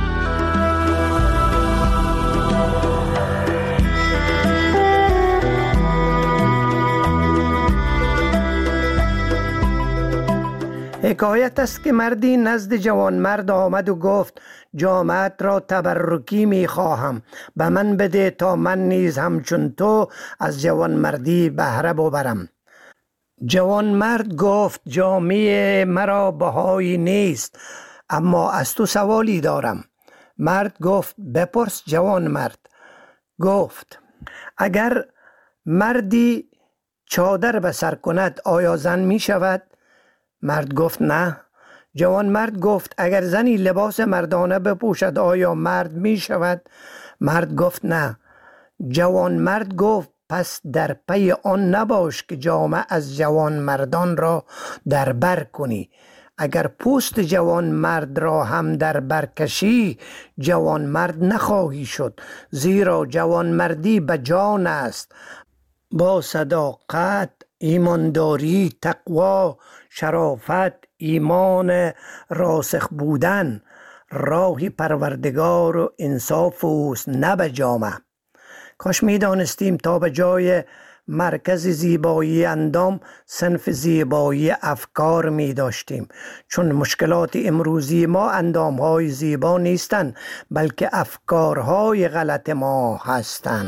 حکایت است که مردی نزد جوانمرد آمد و گفت جامعت را تبرکی می خواهم، به من بده تا من نیز همچون تو از جوانمردی بهره ببرم. جوانمرد گفت جامه مرا بهایی نیست، اما از تو سوالی دارم. مرد گفت بپرس. جوانمرد گفت اگر مردی چادر به سر کند آیا زن می شود؟ مرد گفت نه. جوان مرد گفت اگر زنی لباس مردانه بپوشد آیا مرد می شود؟ مرد گفت نه. جوان مرد گفت پس در پی آن نباش که جامه از جوان مردان را در بر کنی. اگر پوست جوان مرد را هم در بر کشی جوان مرد نخواهی شد، زیرا جوان مردی به جان است. با صداقت، ایمانداری، تقوا، شرافت، ایمان راسخ بودن راه پروردگار و انصاف اوست، نه به جامه. کاش می دانستیم تا به جای مرکز زیبایی اندام صنف زیبایی افکار می داشتیم، چون مشکلات امروزی ما اندامهای زیبا نیستند بلکه افکارهای غلط ما هستند.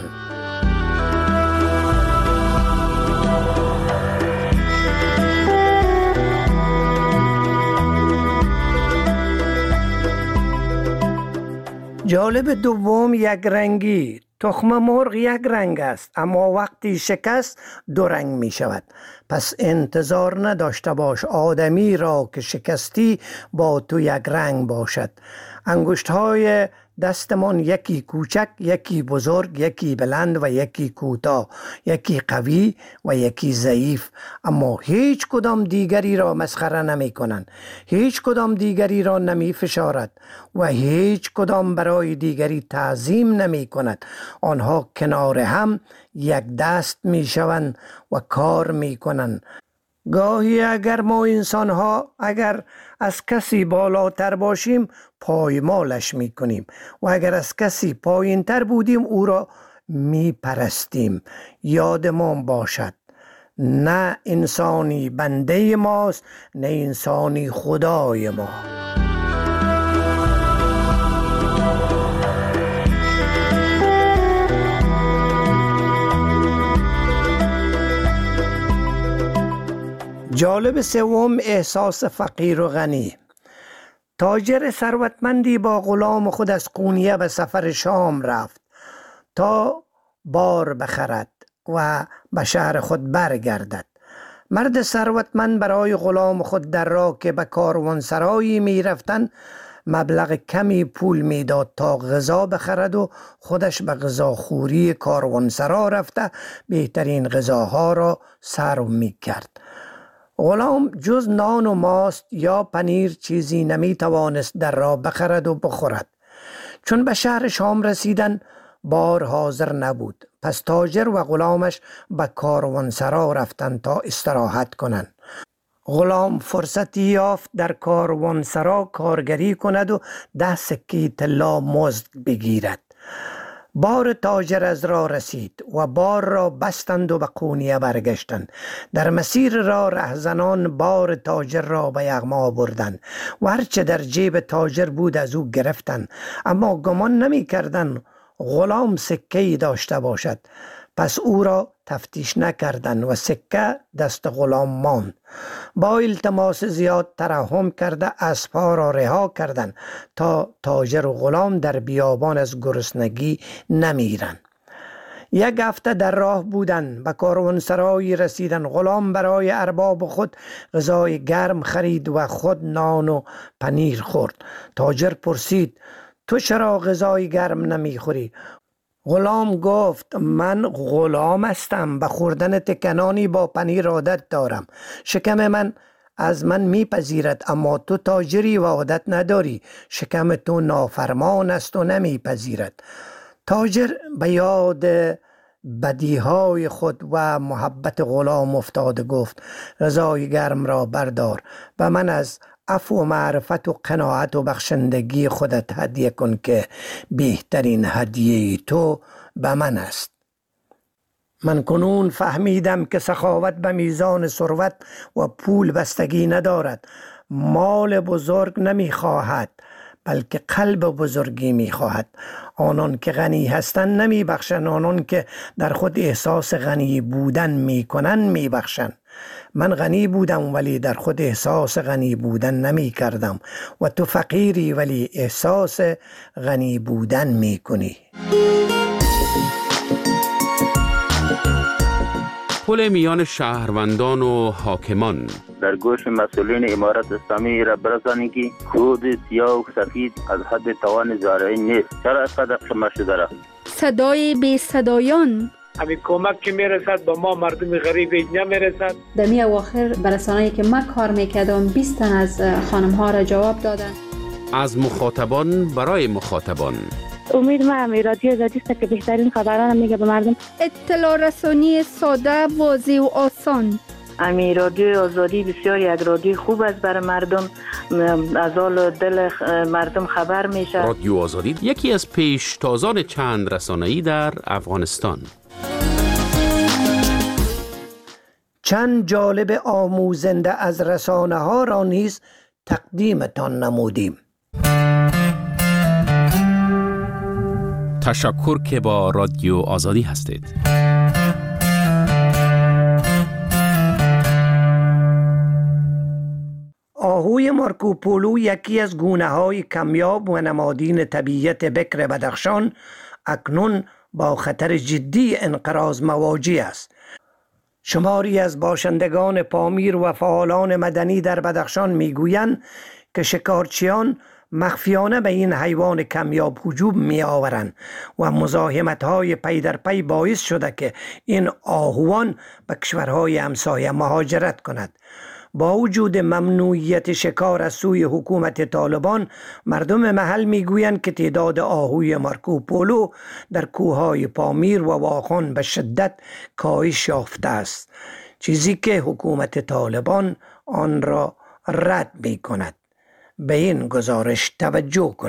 جالب دوم یک رنگی. تخم مرغ یک رنگ است اما وقتی شکست دو رنگ می شود. پس انتظار نداشته باش آدمی را که شکستی با تو یک رنگ باشد. انگشت های دستمان یکی کوچک، یکی بزرگ، یکی بلند و یکی کوتاه، یکی قوی و یکی ضعیف، اما هیچ کدام دیگری را مسخره نمی کنند، هیچ کدام دیگری را نمی فشارد و هیچ کدام برای دیگری تعظیم نمی کند. آنها کنار هم یک دست می شوند و کار می کنند. گاهی اگر ما انسان ها اگر از کسی بالاتر باشیم پایمالش می کنیم و اگر از کسی پایین تر بودیم او را می پرستیم. یادمان باشد نه انسانی بنده ماست، نه انسانی خدای ما. جالب سوم، احساس فقیر و غنی. تاجر ثروتمندی با غلام خود از قونیه به سفر شام رفت تا بار بخرد و به شهر خود برگردد. مرد ثروتمند برای غلام خود در راه که به کاروانسرایی می رفتن مبلغ کمی پول می داد تا غذا بخرد و خودش به غذاخوری کاروانسرا رفته بهترین غذاها را سرو می کرد. غلام جز نان و ماست یا پنیر چیزی نمی توانست در راه بخرد و بخورد. چون به شهر شام رسیدن بار حاضر نبود، پس تاجر و غلامش به کاروانسرا رفتند تا استراحت کنند. غلام فرصتی یافت در کاروانسرا کارگری کند و 10 سکه طلا مزد بگیرد. بار تاجر از راه رسید و بار را بستند و به قونیه برگشتند. در مسیر راه رهزنان بار تاجر را به یغما بردند و هرچه در جیب تاجر بود از او گرفتند، اما گمان نمی کردند غلام سکه‌ای داشته باشد. پس او را تفتیش نکردند و سکه دست غلام ماند. با التماس زیاد ترحم کرده اسبها را رها کردند تا تاجر و غلام در بیابان از گرسنگی نمیرند. 1 هفته در راه بودند، به کاروانسرایی رسیدند. غلام برای ارباب خود غذای گرم خرید و خود نان و پنیر خورد. تاجر پرسید تو چرا غذای گرم نمیخوری؟ غلام گفت من غلام هستم، به خوردن تکنانی با پنیر عادت دارم. شکم من از من میپذیرد، اما تو تاجری و عادت نداری. شکم تو نافرمان است و نمیپذیرد. تاجر به یاد بدیهای خود و محبت غلام افتاد گفت غذای گرم را بردار و من از عفو و معرفت و قناعت و بخشندگی خودت هدیه کن که بهترین هدیه تو به من است. من کنون فهمیدم که سخاوت به میزان ثروت و پول بستگی ندارد. مال بزرگ نمیخواهد بلکه قلب بزرگی میخواهد. آنان که غنی هستند نمیبخشند، آنان که در خود احساس غنی بودن میکنند میبخشند. من غنی بودم ولی در خود احساس غنی بودن نمی کردم و تو فقیری ولی احساس غنی بودن می کنی. پل میان شهروندان و حاکمان. در گوش مسئولین امارت اسلامی را برسانید که خود سیاه و سفید از حد توان زارعی نیست. چرا اینقدر خمه شده را؟ صدای بی صدایان. همین کمک که میرسد به ما مردم غریب نمیرسد. در می اواخر برسانه‌ای که من کار میکردم 20 تن از خانم ها را جواب دادن. از مخاطبان برای مخاطبان. امید ما رادیو آزادی است که بهترین خبران میگه به مردم. اطلاع رسانی ساده، واضح و آسان. امی رادیو آزادی بسیار یک رادیو خوب است برای مردم، از حال دل مردم خبر میشه. رادیو آزادی یکی از پیشتازان چند رسانه‌ای در افغانستان. چند جالب آموزنده از رسانه ها را نیز تقدیمتان نمودیم. تشکر که با رادیو آزادی هستید. آهوی مارکوپولو یکی از گونه‌های کمیاب و نمادین طبیعت بکر بدخشان اکنون با خطر جدی انقراض مواجه است. شماری از باشندگان پامیر و فعالان مدنی در بدخشان میگویند که شکارچیان مخفیانه به این حیوان کمیاب هجوم می آورند و مزاحمت‌های پی در پی باعث شده که این آهوان به کشورهای همسایه مهاجرت کند. با وجود ممنوعیت شکار از سوی حکومت طالبان، مردم محل میگویند که تعداد آهوی مارکوپولو در کوههای پامیر و واخان به شدت کاهش یافته است، چیزی که حکومت طالبان آن را رد می کند. به این گزارش توجه کنید.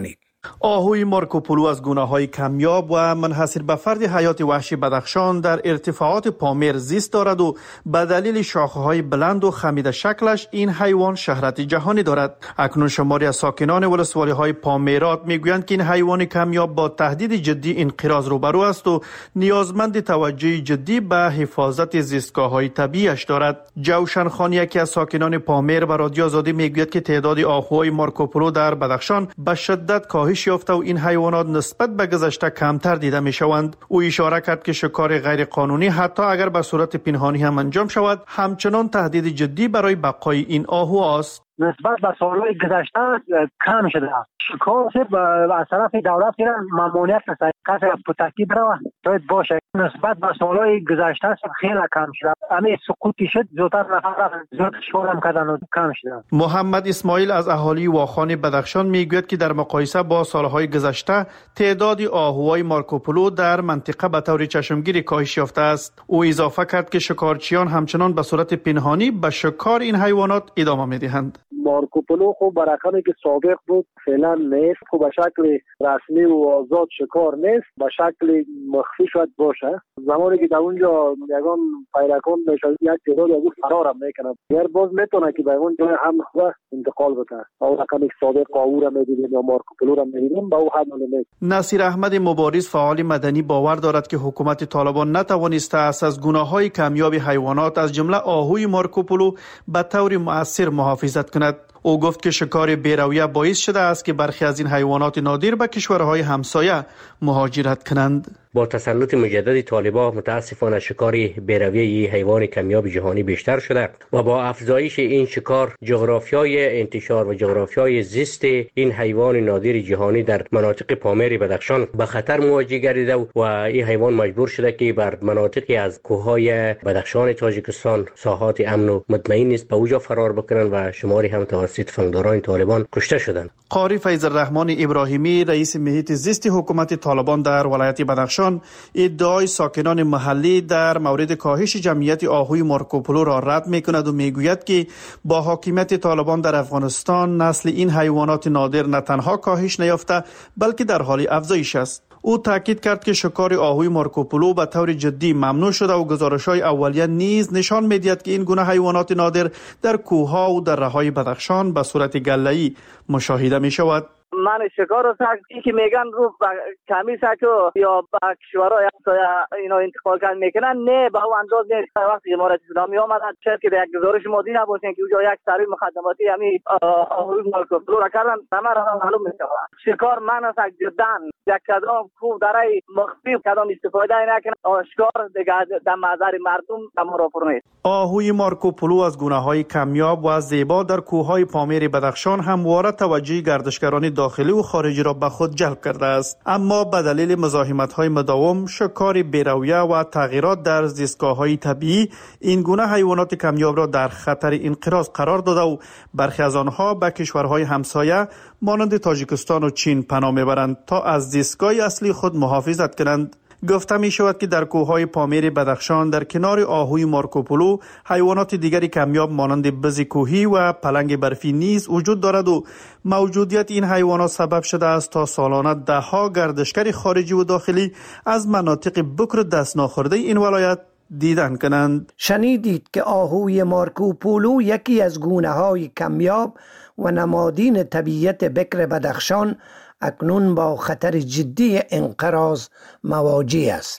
آهوی مارکوپولو از گونه‌های کمیاب و منحصر به فرد حیات وحشی بدخشان در ارتفاعات پامیر زیست دارد و به دلیل شاخه‌های بلند و خمیده شکلش این حیوان شهرت جهانی دارد. اکنون شماری از ساکنان ولسوالی‌های پامیرات میگویند که این حیوان کمیاب با تهدید جدی انقراض روبرو است و نیازمند توجه جدی به حفاظت زیستگاه‌های طبیعیش دارد. جوشن خان، یکی از ساکنان پامیر، به رادیو آزادی میگوید که تعداد آهوهای مارکوپولو در بدخشان به شدت کاهش یافته و این حیوانات نسبت به گذشته کمتر دیده می شوند. او اشاره کرد که شکار غیر قانونی حتی اگر به صورت پنهانی هم انجام شود همچنان تهدید جدی برای بقای این آهو است. نسبت به سالهای گذشته کم شده. شکار از طرف دولت ممنوعیت است. کسی پتکی بروه باید باشه. نسبت به سالهای گذشته خیلی کم شده. همین سقوطی شد زودتر نفر زیاد شکار هم کردن و کم شده. محمد اسماعیل از اهالی واخان بدخشان میگوید که در مقایسه با سالهای گذشته تعداد آهوهای مارکوپولو در منطقه به طور چشمگیری کاهش یافته است. او اضافه کرد که شکارچیان همچنان به صورت پنهانی به شکار این حیوانات ادامه میدهند. مارکوپولو خوب برقمی که سابق بود فعلا نیست. خوب به شکل رسمی و آزاد شکار نیست، به شکل مخفی شاید باشه. زمانی که در اونجا یگان پیرکون میشه یک تعداد از فرار هم میکنه، اگر باز میتونه که به اون جای هم انتقال بده. او رقمی که سابق قاو را میدیدیم یا مارکوپولو را میدیدیم به او حد نیست. نصیر احمد مبارز، فعال مدنی، باور دارد که حکومت طالبان نتوانسته است از گونه‌های کمیاب حیوانات از جمله آهوی مارکوپولو به طور مؤثر محافظت کند. او گفت که شکار بی‌رویه باعث شده است که برخی از این حیوانات نادر به کشورهای همسایه مهاجرت کنند. با تسلط مجدد طالبان متاسفانه شکار بی‌رویه حیوان کمیاب جهانی بیشتر شده و با افزایش این شکار جغرافیای انتشار و جغرافیای زیست این حیوان نادر جهانی در مناطق پامیر بدخشان به خطر مواجه گردیده و این حیوان مجبور شده که بر مناطقی از کوههای بدخشان تاجیکستان ساحات امن و مطمئن نیست به اوجا فرار بکنند و شماری هم توسط فنگداران طالبان کشته شدند. قاری فیض الرحمن ابراهیمی، رئیس محیط زیست حکومت طالبان در ولایت بدخشان، ادعای ساکنان محلی در مورد کاهش جمعیت آهوی مارکوپولو را رد می‌کند و میگوید که با حاکمیت طالبان در افغانستان نسل این حیوانات نادر نه تنها کاهش نیافته بلکه در حال افزایش است. او تاکید کرد که شکار آهوی مارکوپولو به طور جدی ممنوع شده و گزارش‌های اولیه نیز نشان می‌دهد که این گونه حیوانات نادر در کوه‌ها و دره‌های بدخشان به صورت گله‌ای مشاهده می‌شود. من شکار است که میگن رو کمی ساکو یا با کشورهای اینا انتقال کردن میکنن، نه به اون انداز نیست. وقتی امارات اسلامی آمدن شاید که یک گزارش مادی نباشین که اونجا یک سری مخدماتی همین آهوی مارکوپولو را کردن همه را معلوم میشه. شکار من است جدا یک کدام خوب درای مخفی کدام استفاده نکنه. آشکار دیگه در نظر مردم تمام نیست. آهوی مارکوپولو از گونه‌های کمیاب و زیبا در کوههای پامیر بدخشان همواره توجه گردشگران داخلی و خارجی را به خود جلب کرده است، اما به دلیل مزاحمت‌های مداوم، شکار بی‌رویه و تغییرات در زیستگاه‌های طبیعی این گونه حیوانات کمیاب را در خطر انقراض قرار داده و برخی از آنها به کشورهای همسایه مانند تاجیکستان و چین پناه میبرند تا از زیستگاه اصلی خود محافظت کنند. گفته می شود که در کوههای پامیر بدخشان در کنار آهوی مارکوپولو حیوانات دیگری کمیاب مانند بز کوهی و پلنگ برفی نیز وجود دارد و موجودیت این حیوانات سبب شده است تا سالانه دهها گردشگر خارجی و داخلی از مناطق بکر دست ناخورده این ولایت دیدن کنند. شنیدید که آهوی مارکوپولو یکی از گونه‌های کمیاب و نمادین طبیعت بکر بدخشان اکنون با خطر جدی انقراض مواجه است.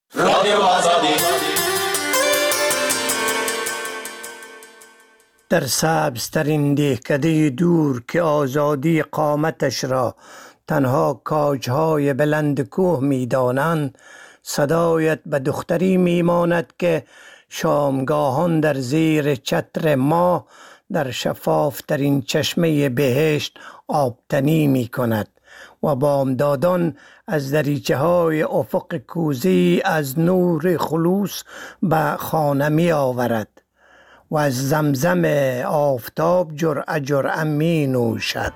در سبزترین دهکده دور که آزادی قامتش را تنها کاجهای بلند کوه می دانند، صدایت به دختری می ماند که شامگاهان در زیر چتر ماه در شفافترین چشمه بهشت آبتنی می کند و بامدادان از دریچه های افق کوزی از نور خلوص به خانه می آورد و از زمزم آفتاب جرعه جرعه می نوشد.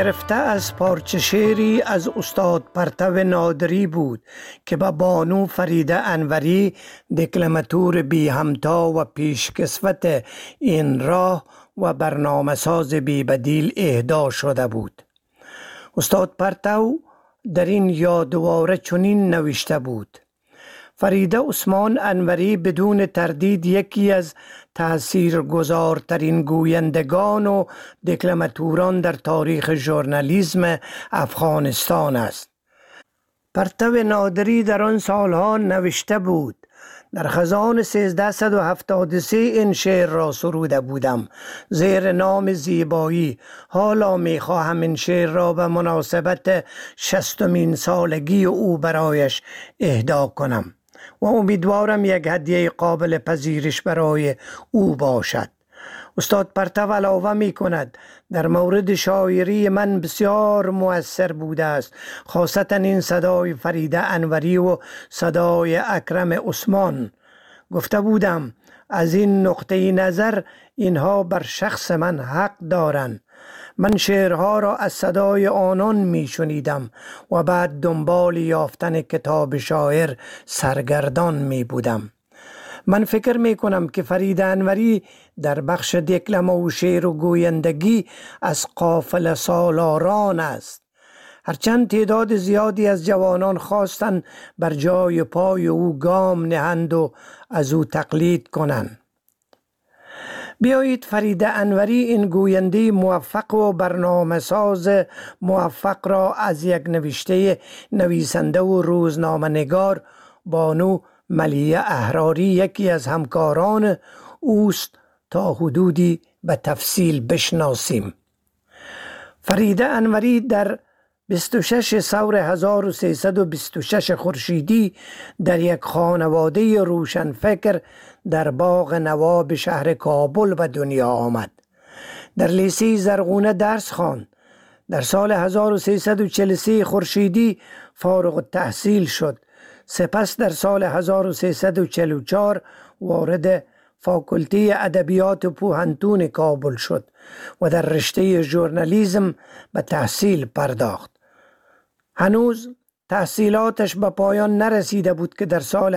گرفته از پارچه شعری از استاد پرتو نادری بود که به بانو فریده انوری دکلماتور بی همتا و پیشکسوت این راه و برنامه ساز بی بدیل اهدا شده بود. استاد پرتو در این یادواره چنین نوشته بود: فریده عثمان انوری بدون تردید یکی از تاثیرگذارترین گویندگان و دکلماتوران در تاریخ ژورنالیسم افغانستان است. پرتو نادری در آن سالها نوشته بود: در خزان 1373 این شعر را سروده بودم زیر نام زیبایی. حالا می خواهم این شعر را به مناسبت 60مین سالگی او برایش اهدا کنم و امیدوارم یک هدیه قابل پذیرش برای او باشد. استاد پرتو علاوه می کند: در مورد شاعری من بسیار مؤثر بوده است، خاصتا این صدای فریده انوری و صدای اکرم عثمان. گفته بودم از این نقطه نظر اینها بر شخص من حق دارند. من شعرها را از صدای آنان می شنیدم و بعد دنبال یافتن کتاب شاعر سرگردان می بودم. من فکر می کنم که فرید انوری در بخش دکلمه و شعر و گویندگی از قافله سالاران است. هرچند تعداد زیادی از جوانان خواستند بر جای پای او گام نهند و از او تقلید کنند. بیایید فرید انوری این گوینده موفق و برنامه ساز موفق را از یک نویسنده و روزنامه نگار بانو ملیه احراری یکی از همکاران اوست تا حدودی به تفصیل بشناسیم. فرید انوری در 26 ثور 1326 خورشیدی در یک خانواده روشنفکر در باغ نواب شهر کابل به دنیا آمد. در لیسه زرغونه درس خواند. در سال 1343 خورشیدی فارغ التحصیل شد. سپس در سال 1344 وارد فاکولته ادبیات پوهنتون کابل شد و در رشته ژورنالیسم به تحصیل پرداخت. هنوز تحصیلاتش به پایان نرسیده بود که در سال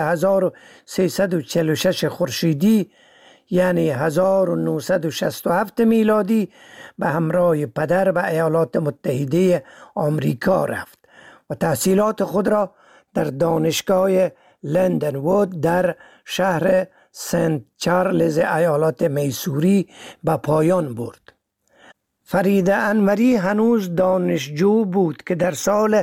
1346 خورشیدی یعنی 1967 میلادی به همراه پدر به ایالات متحده آمریکا رفت و تحصیلات خود را در دانشگاه لندن وود در شهر سنت چارلز ایالات میسوری به پایان برد. فرید انوری هنوز دانشجو بود که در سال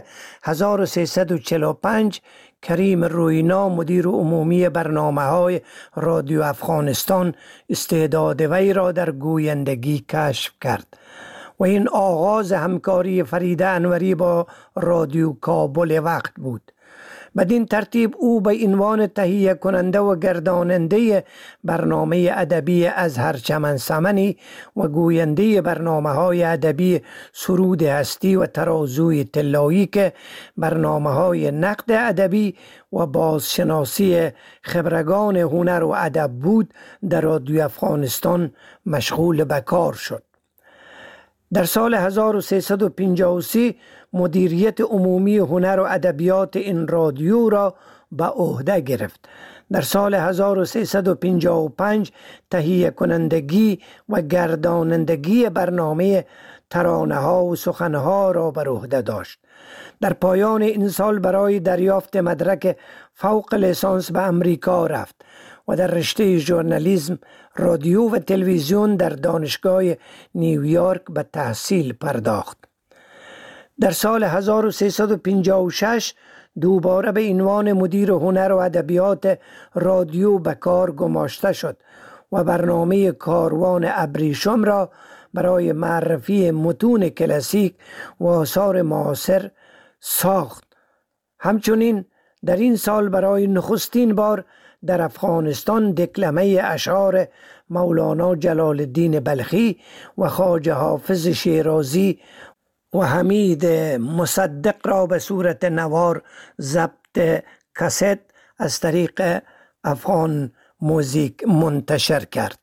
1345 کریم روینا مدیر عمومی برنامه‌های رادیو افغانستان استعداد وی را در گویندگی کشف کرد و این آغاز همکاری فرید انوری با رادیو کابل وقت بود. بدین ترتیب او به عنوان تهیه کننده و گرداننده برنامه ادبی ازهر چمن سمنی و گوینده برنامه‌های ادبی سرود هستی و ترازوی طلایی که برنامه‌های نقد ادبی و بازشناسی خبرگان هنر و ادب بود در رادیو افغانستان مشغول به کار شد. در سال 1353 مدیریت عمومی هنر و ادبیات این رادیو را به عهده گرفت. در سال 1355 تهیه کنندگی و گردانندگی برنامه ترانه ها و سخنه ها را بر عهده داشت. در پایان این سال برای دریافت مدرک فوق لیسانس به امریکا رفت و در رشته ژورنالیسم، رادیو و تلویزیون در دانشگاه نیویورک به تحصیل پرداخت. در سال 1356 دوباره به عنوان مدیر هنر و ادبیات رادیو به کار گماشته شد و برنامه کاروان ابریشم را برای معرفی متون کلاسیک و آثار معاصر ساخت. همچنین در این سال برای نخستین بار در افغانستان دکلمه اشعار مولانا جلال الدین بلخی و خواجه حافظ شیرازی و حمید مصدق را به صورت نوار ضبط کست از طریق افغان موزیک منتشر کرد.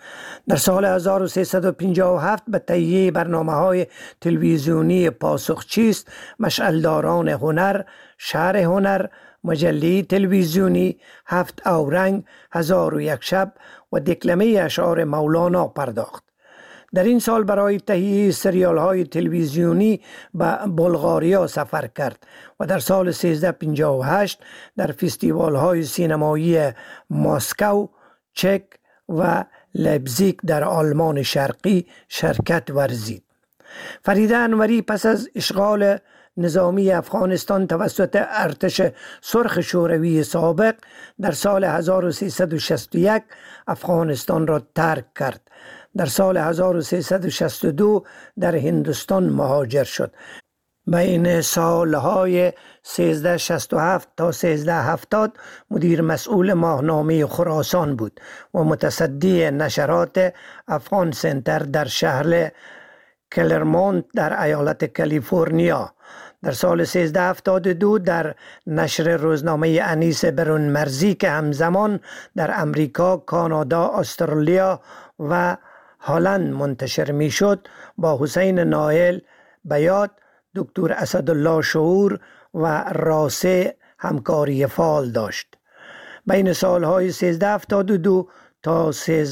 در سال 1357 به تهیه برنامه‌های تلویزیونی پاسخچیست، مشعلداران هنر، شهر هنر، مجله تلویزیونی، 7 اورنگ، 1001 شب و دکلمه اشعار مولانا پرداخت. در این سال برای تهیه سریال های تلویزیونی به بلغاریا سفر کرد و در سال 1358 در فستیوال های سینمایی ماسکو، چک و لایپزیگ در آلمان شرقی شرکت ورزید. فرید انوری پس از اشغال نظامی افغانستان توسط ارتش سرخ شوروی سابق در سال 1361 افغانستان را ترک کرد. در سال 1362 در هندوستان مهاجر شد. بین سالهای 1367 تا 1370 مدیر مسئول ماهنامه خراسان بود و متصدی نشرات افغان سنتر در شهر کلرمونت در ایالت کالیفرنیا. در سال 1372 در نشر روزنامه انیس برون مرزی که همزمان در امریکا، کانادا، استرالیا و هلند منتشر می شد با حسین نایل بیات، دکتر اسدالله شعور و راسه همکاری فعال داشت. بین سالهای 1372 تا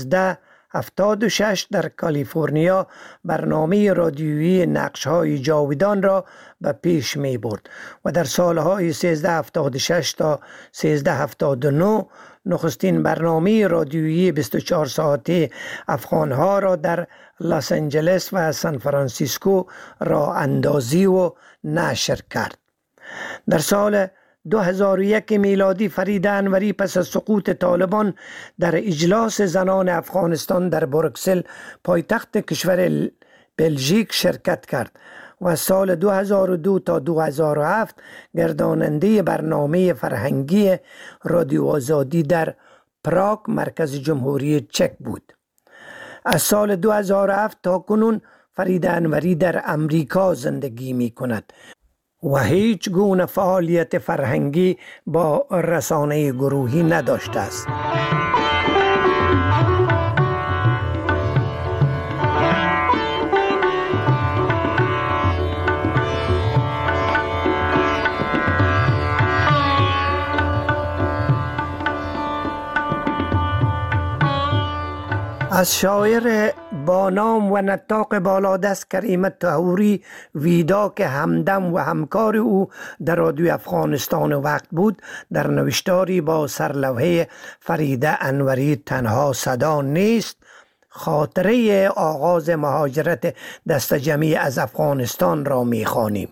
1376 در کالیفرنیا برنامه رادیویی نقش‌های جاویدان را به پیش می برد و در سالهای 1376 تا 1379 نخستین برنامه رادیویی 24 ساعته افغانها را در لس آنجلس و سان فرانسیسکو راه اندازی و نشر کرد. در سال 2001 میلادی فرید انوری پس از سقوط طالبان در اجلاس زنان افغانستان در بروکسل پایتخت کشور بلژیک شرکت کرد و سال 2002 تا 2007 گرداننده برنامه فرهنگی رادیو آزادی در پراگ مرکز جمهوری چک بود. از سال 2007 تا کنون فرید انوری در امریکا زندگی می کند و هیچ گونه فعالیت فرهنگی با رسانه گروهی نداشته است. از شاعر با نام و نطاق بالادست کریم طهوری ویدا که همدم و همکار او در رادیو افغانستان وقت بود، در نوشتاری با سرلوحه فرید انوری تنها صدا نیست خاطره آغاز مهاجرت دست جمعی از افغانستان را می‌خوانیم.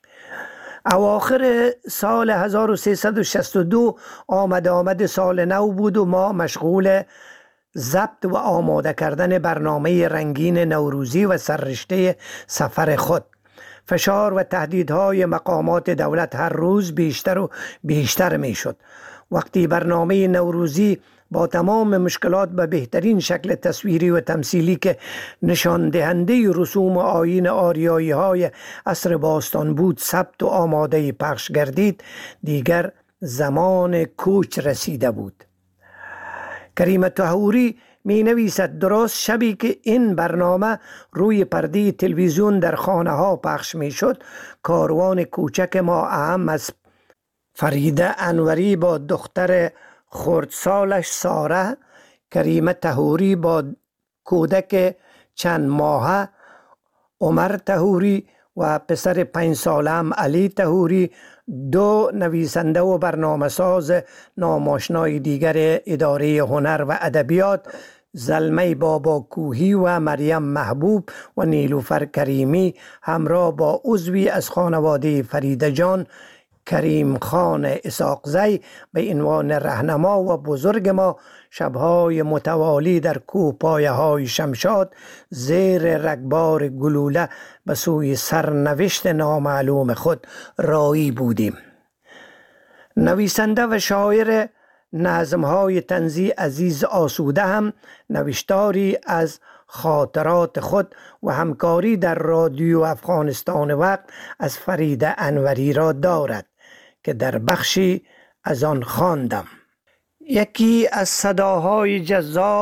اواخر سال 1362 آمد سال نو بود و ما مشغول ضبط و آماده کردن برنامه رنگین نوروزی و سررشته سفر خود. فشار و تهدیدهای مقامات دولت هر روز بیشتر و بیشتر می شد. وقتی برنامه نوروزی با تمام مشکلات به بهترین شکل تصویری و تمثیلی که نشان دهنده رسوم و آیین آریایی های عصر باستان بود ثبت و آماده پخش گردید، دیگر زمان کوچ رسیده بود. کریم طهوری می نویسد درست شبی که این برنامه روی پرده تلویزیون در خانه ها پخش می شد، کاروان کوچک ما اهم از فرید انوری با دختر خردسالش ساره، کریم طهوری با کودک چند ماهه عمر طهوری و پسر 5 سالم علی طهوری، 2 نویسنده و برنامه ساز ناماشنای دیگر اداره هنر و ادبیات، زلمه بابا کوهی و مریم محبوب و نیلوفر کریمی، همراه با عضوی از خانواده فریده جان، کریم خان اسحاقزی به عنوان رهنما و بزرگ ما، شبهای متوالی در کوهپایه های شمشاد زیر رگبار گلوله به سوی سرنوشت نامعلوم خود رایی بودیم. نویسنده و شاعر نظمهای طنزی عزیز آسوده هم نوشتاری از خاطرات خود و همکاری در رادیو افغانستان وقت از فرید انوری را دارد که در بخشی از آن خواندم. یکی از صداهای جذاب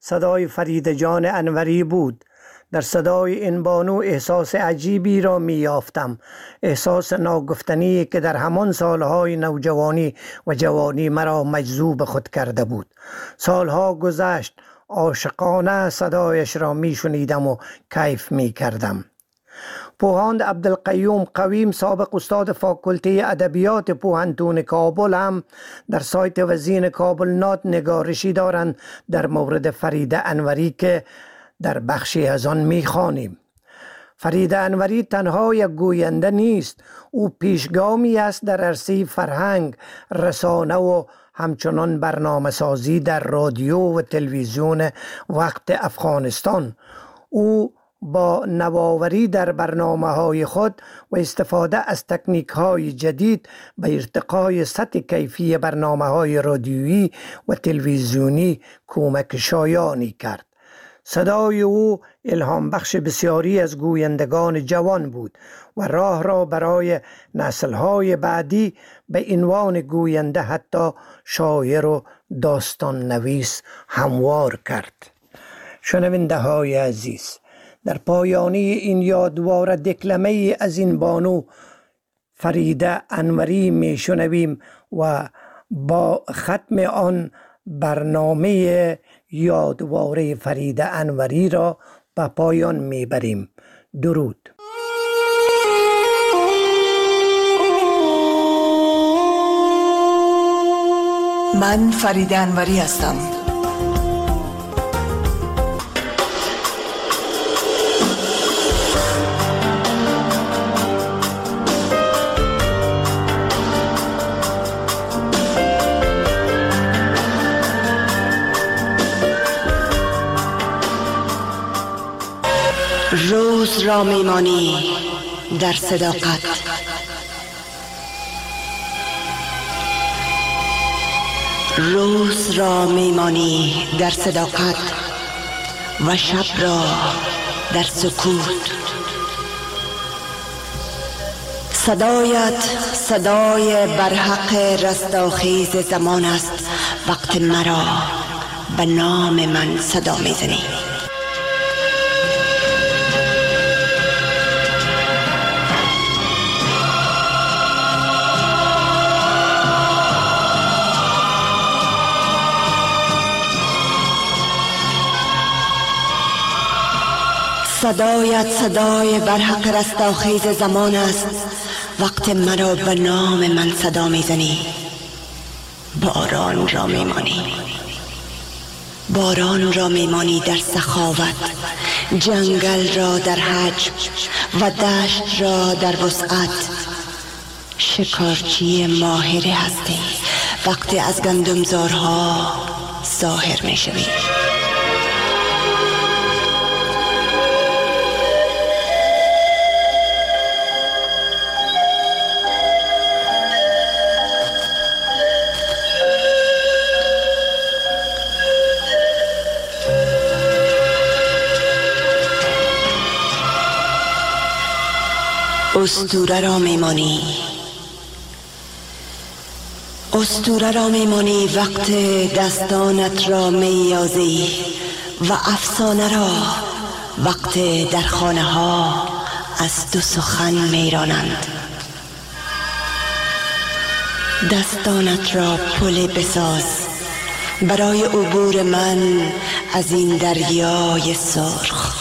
صدای فریده جان انوری بود. در صدای این بانو احساس عجیبی را می یافتم، احساس ناگفتنی که در همان سالهای نوجوانی و جوانی مرا مجذوب خود کرده بود. سالها گذشت، عاشقانه صدایش را می شنیدم و کیف می کردم. پوهاند عبدالقیوم قویم، سابق استاد فاکولته ادبیات پوهنتون کابل، هم در سایت وزین کابل نات نگارشی دارند در مورد فریده انوری که در بخشی از آن می‌خوانیم. فریده انوری تنها یک گوینده نیست، او پیشگامی است در عرصه فرهنگ، رسانه و همچنان برنامه سازی در رادیو و تلویزیون وقت افغانستان. او با نوآوری در برنامه‌های خود و استفاده از تکنیک‌های جدید به ارتقای سطح کیفی برنامه‌های رادیویی و تلویزیونی کمک شایانی کرد. صدای او الهام بخش بسیاری از گویندگان جوان بود و راه را برای نسل‌های بعدی به عنوان گوینده حتی شاعر و داستان نویس هموار کرد. شنونده های عزیز، در پایانی این یادوار دکلمه از این بانو فریده انوری می شنویم و با ختم آن برنامه یادواره فریده انوری را به پایان می بریم. درود. من فریده انوری هستم. روز را میمانی در صداقت، روز را میمانی در صداقت و شب را در سکوت. صدایت صدای برحق رستاخیز زمان است، وقت مرا به نام من صدا میزنی. صدایت صدای برحق رستاخیز زمان است، وقت مرا به نام من صدا میزنی. باران را میمانی، باران را میمانی در سخاوت، جنگل را در حجم و دشت را در وسعت. شکارچی ماهر هستی وقتی از گندمزارها ظاهر میشوی. اسطوره را میمانی، اسطوره را میمانی وقت دستانت را میازی و افسانه را وقت در خانه ها از تو سخن میرانند. دستانت را پل بساز برای عبور من از این دریای سرخ.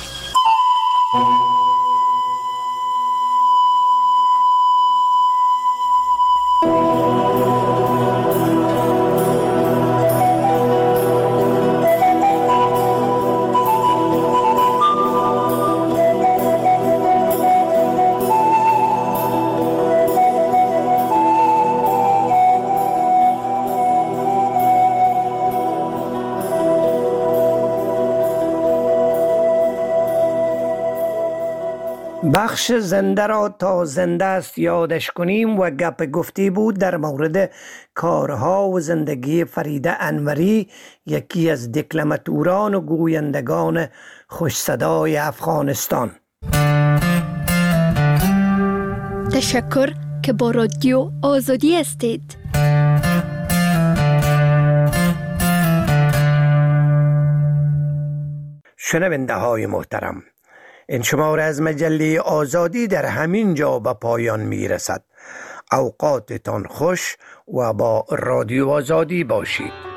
بخش زنده را تا زنده است یادش کنیم و گپ گفتی بود در مورد کارها و زندگی فریده انوری، یکی از دکلماتوران و گویندگان خوش صدای افغانستان. تشکر که با رادیو آزادی هستید. 「 شنونده های محترم، این شماره از مجله آزادی در همین جا به پایان می رسد. اوقاتتان خوش و با رادیو آزادی باشید.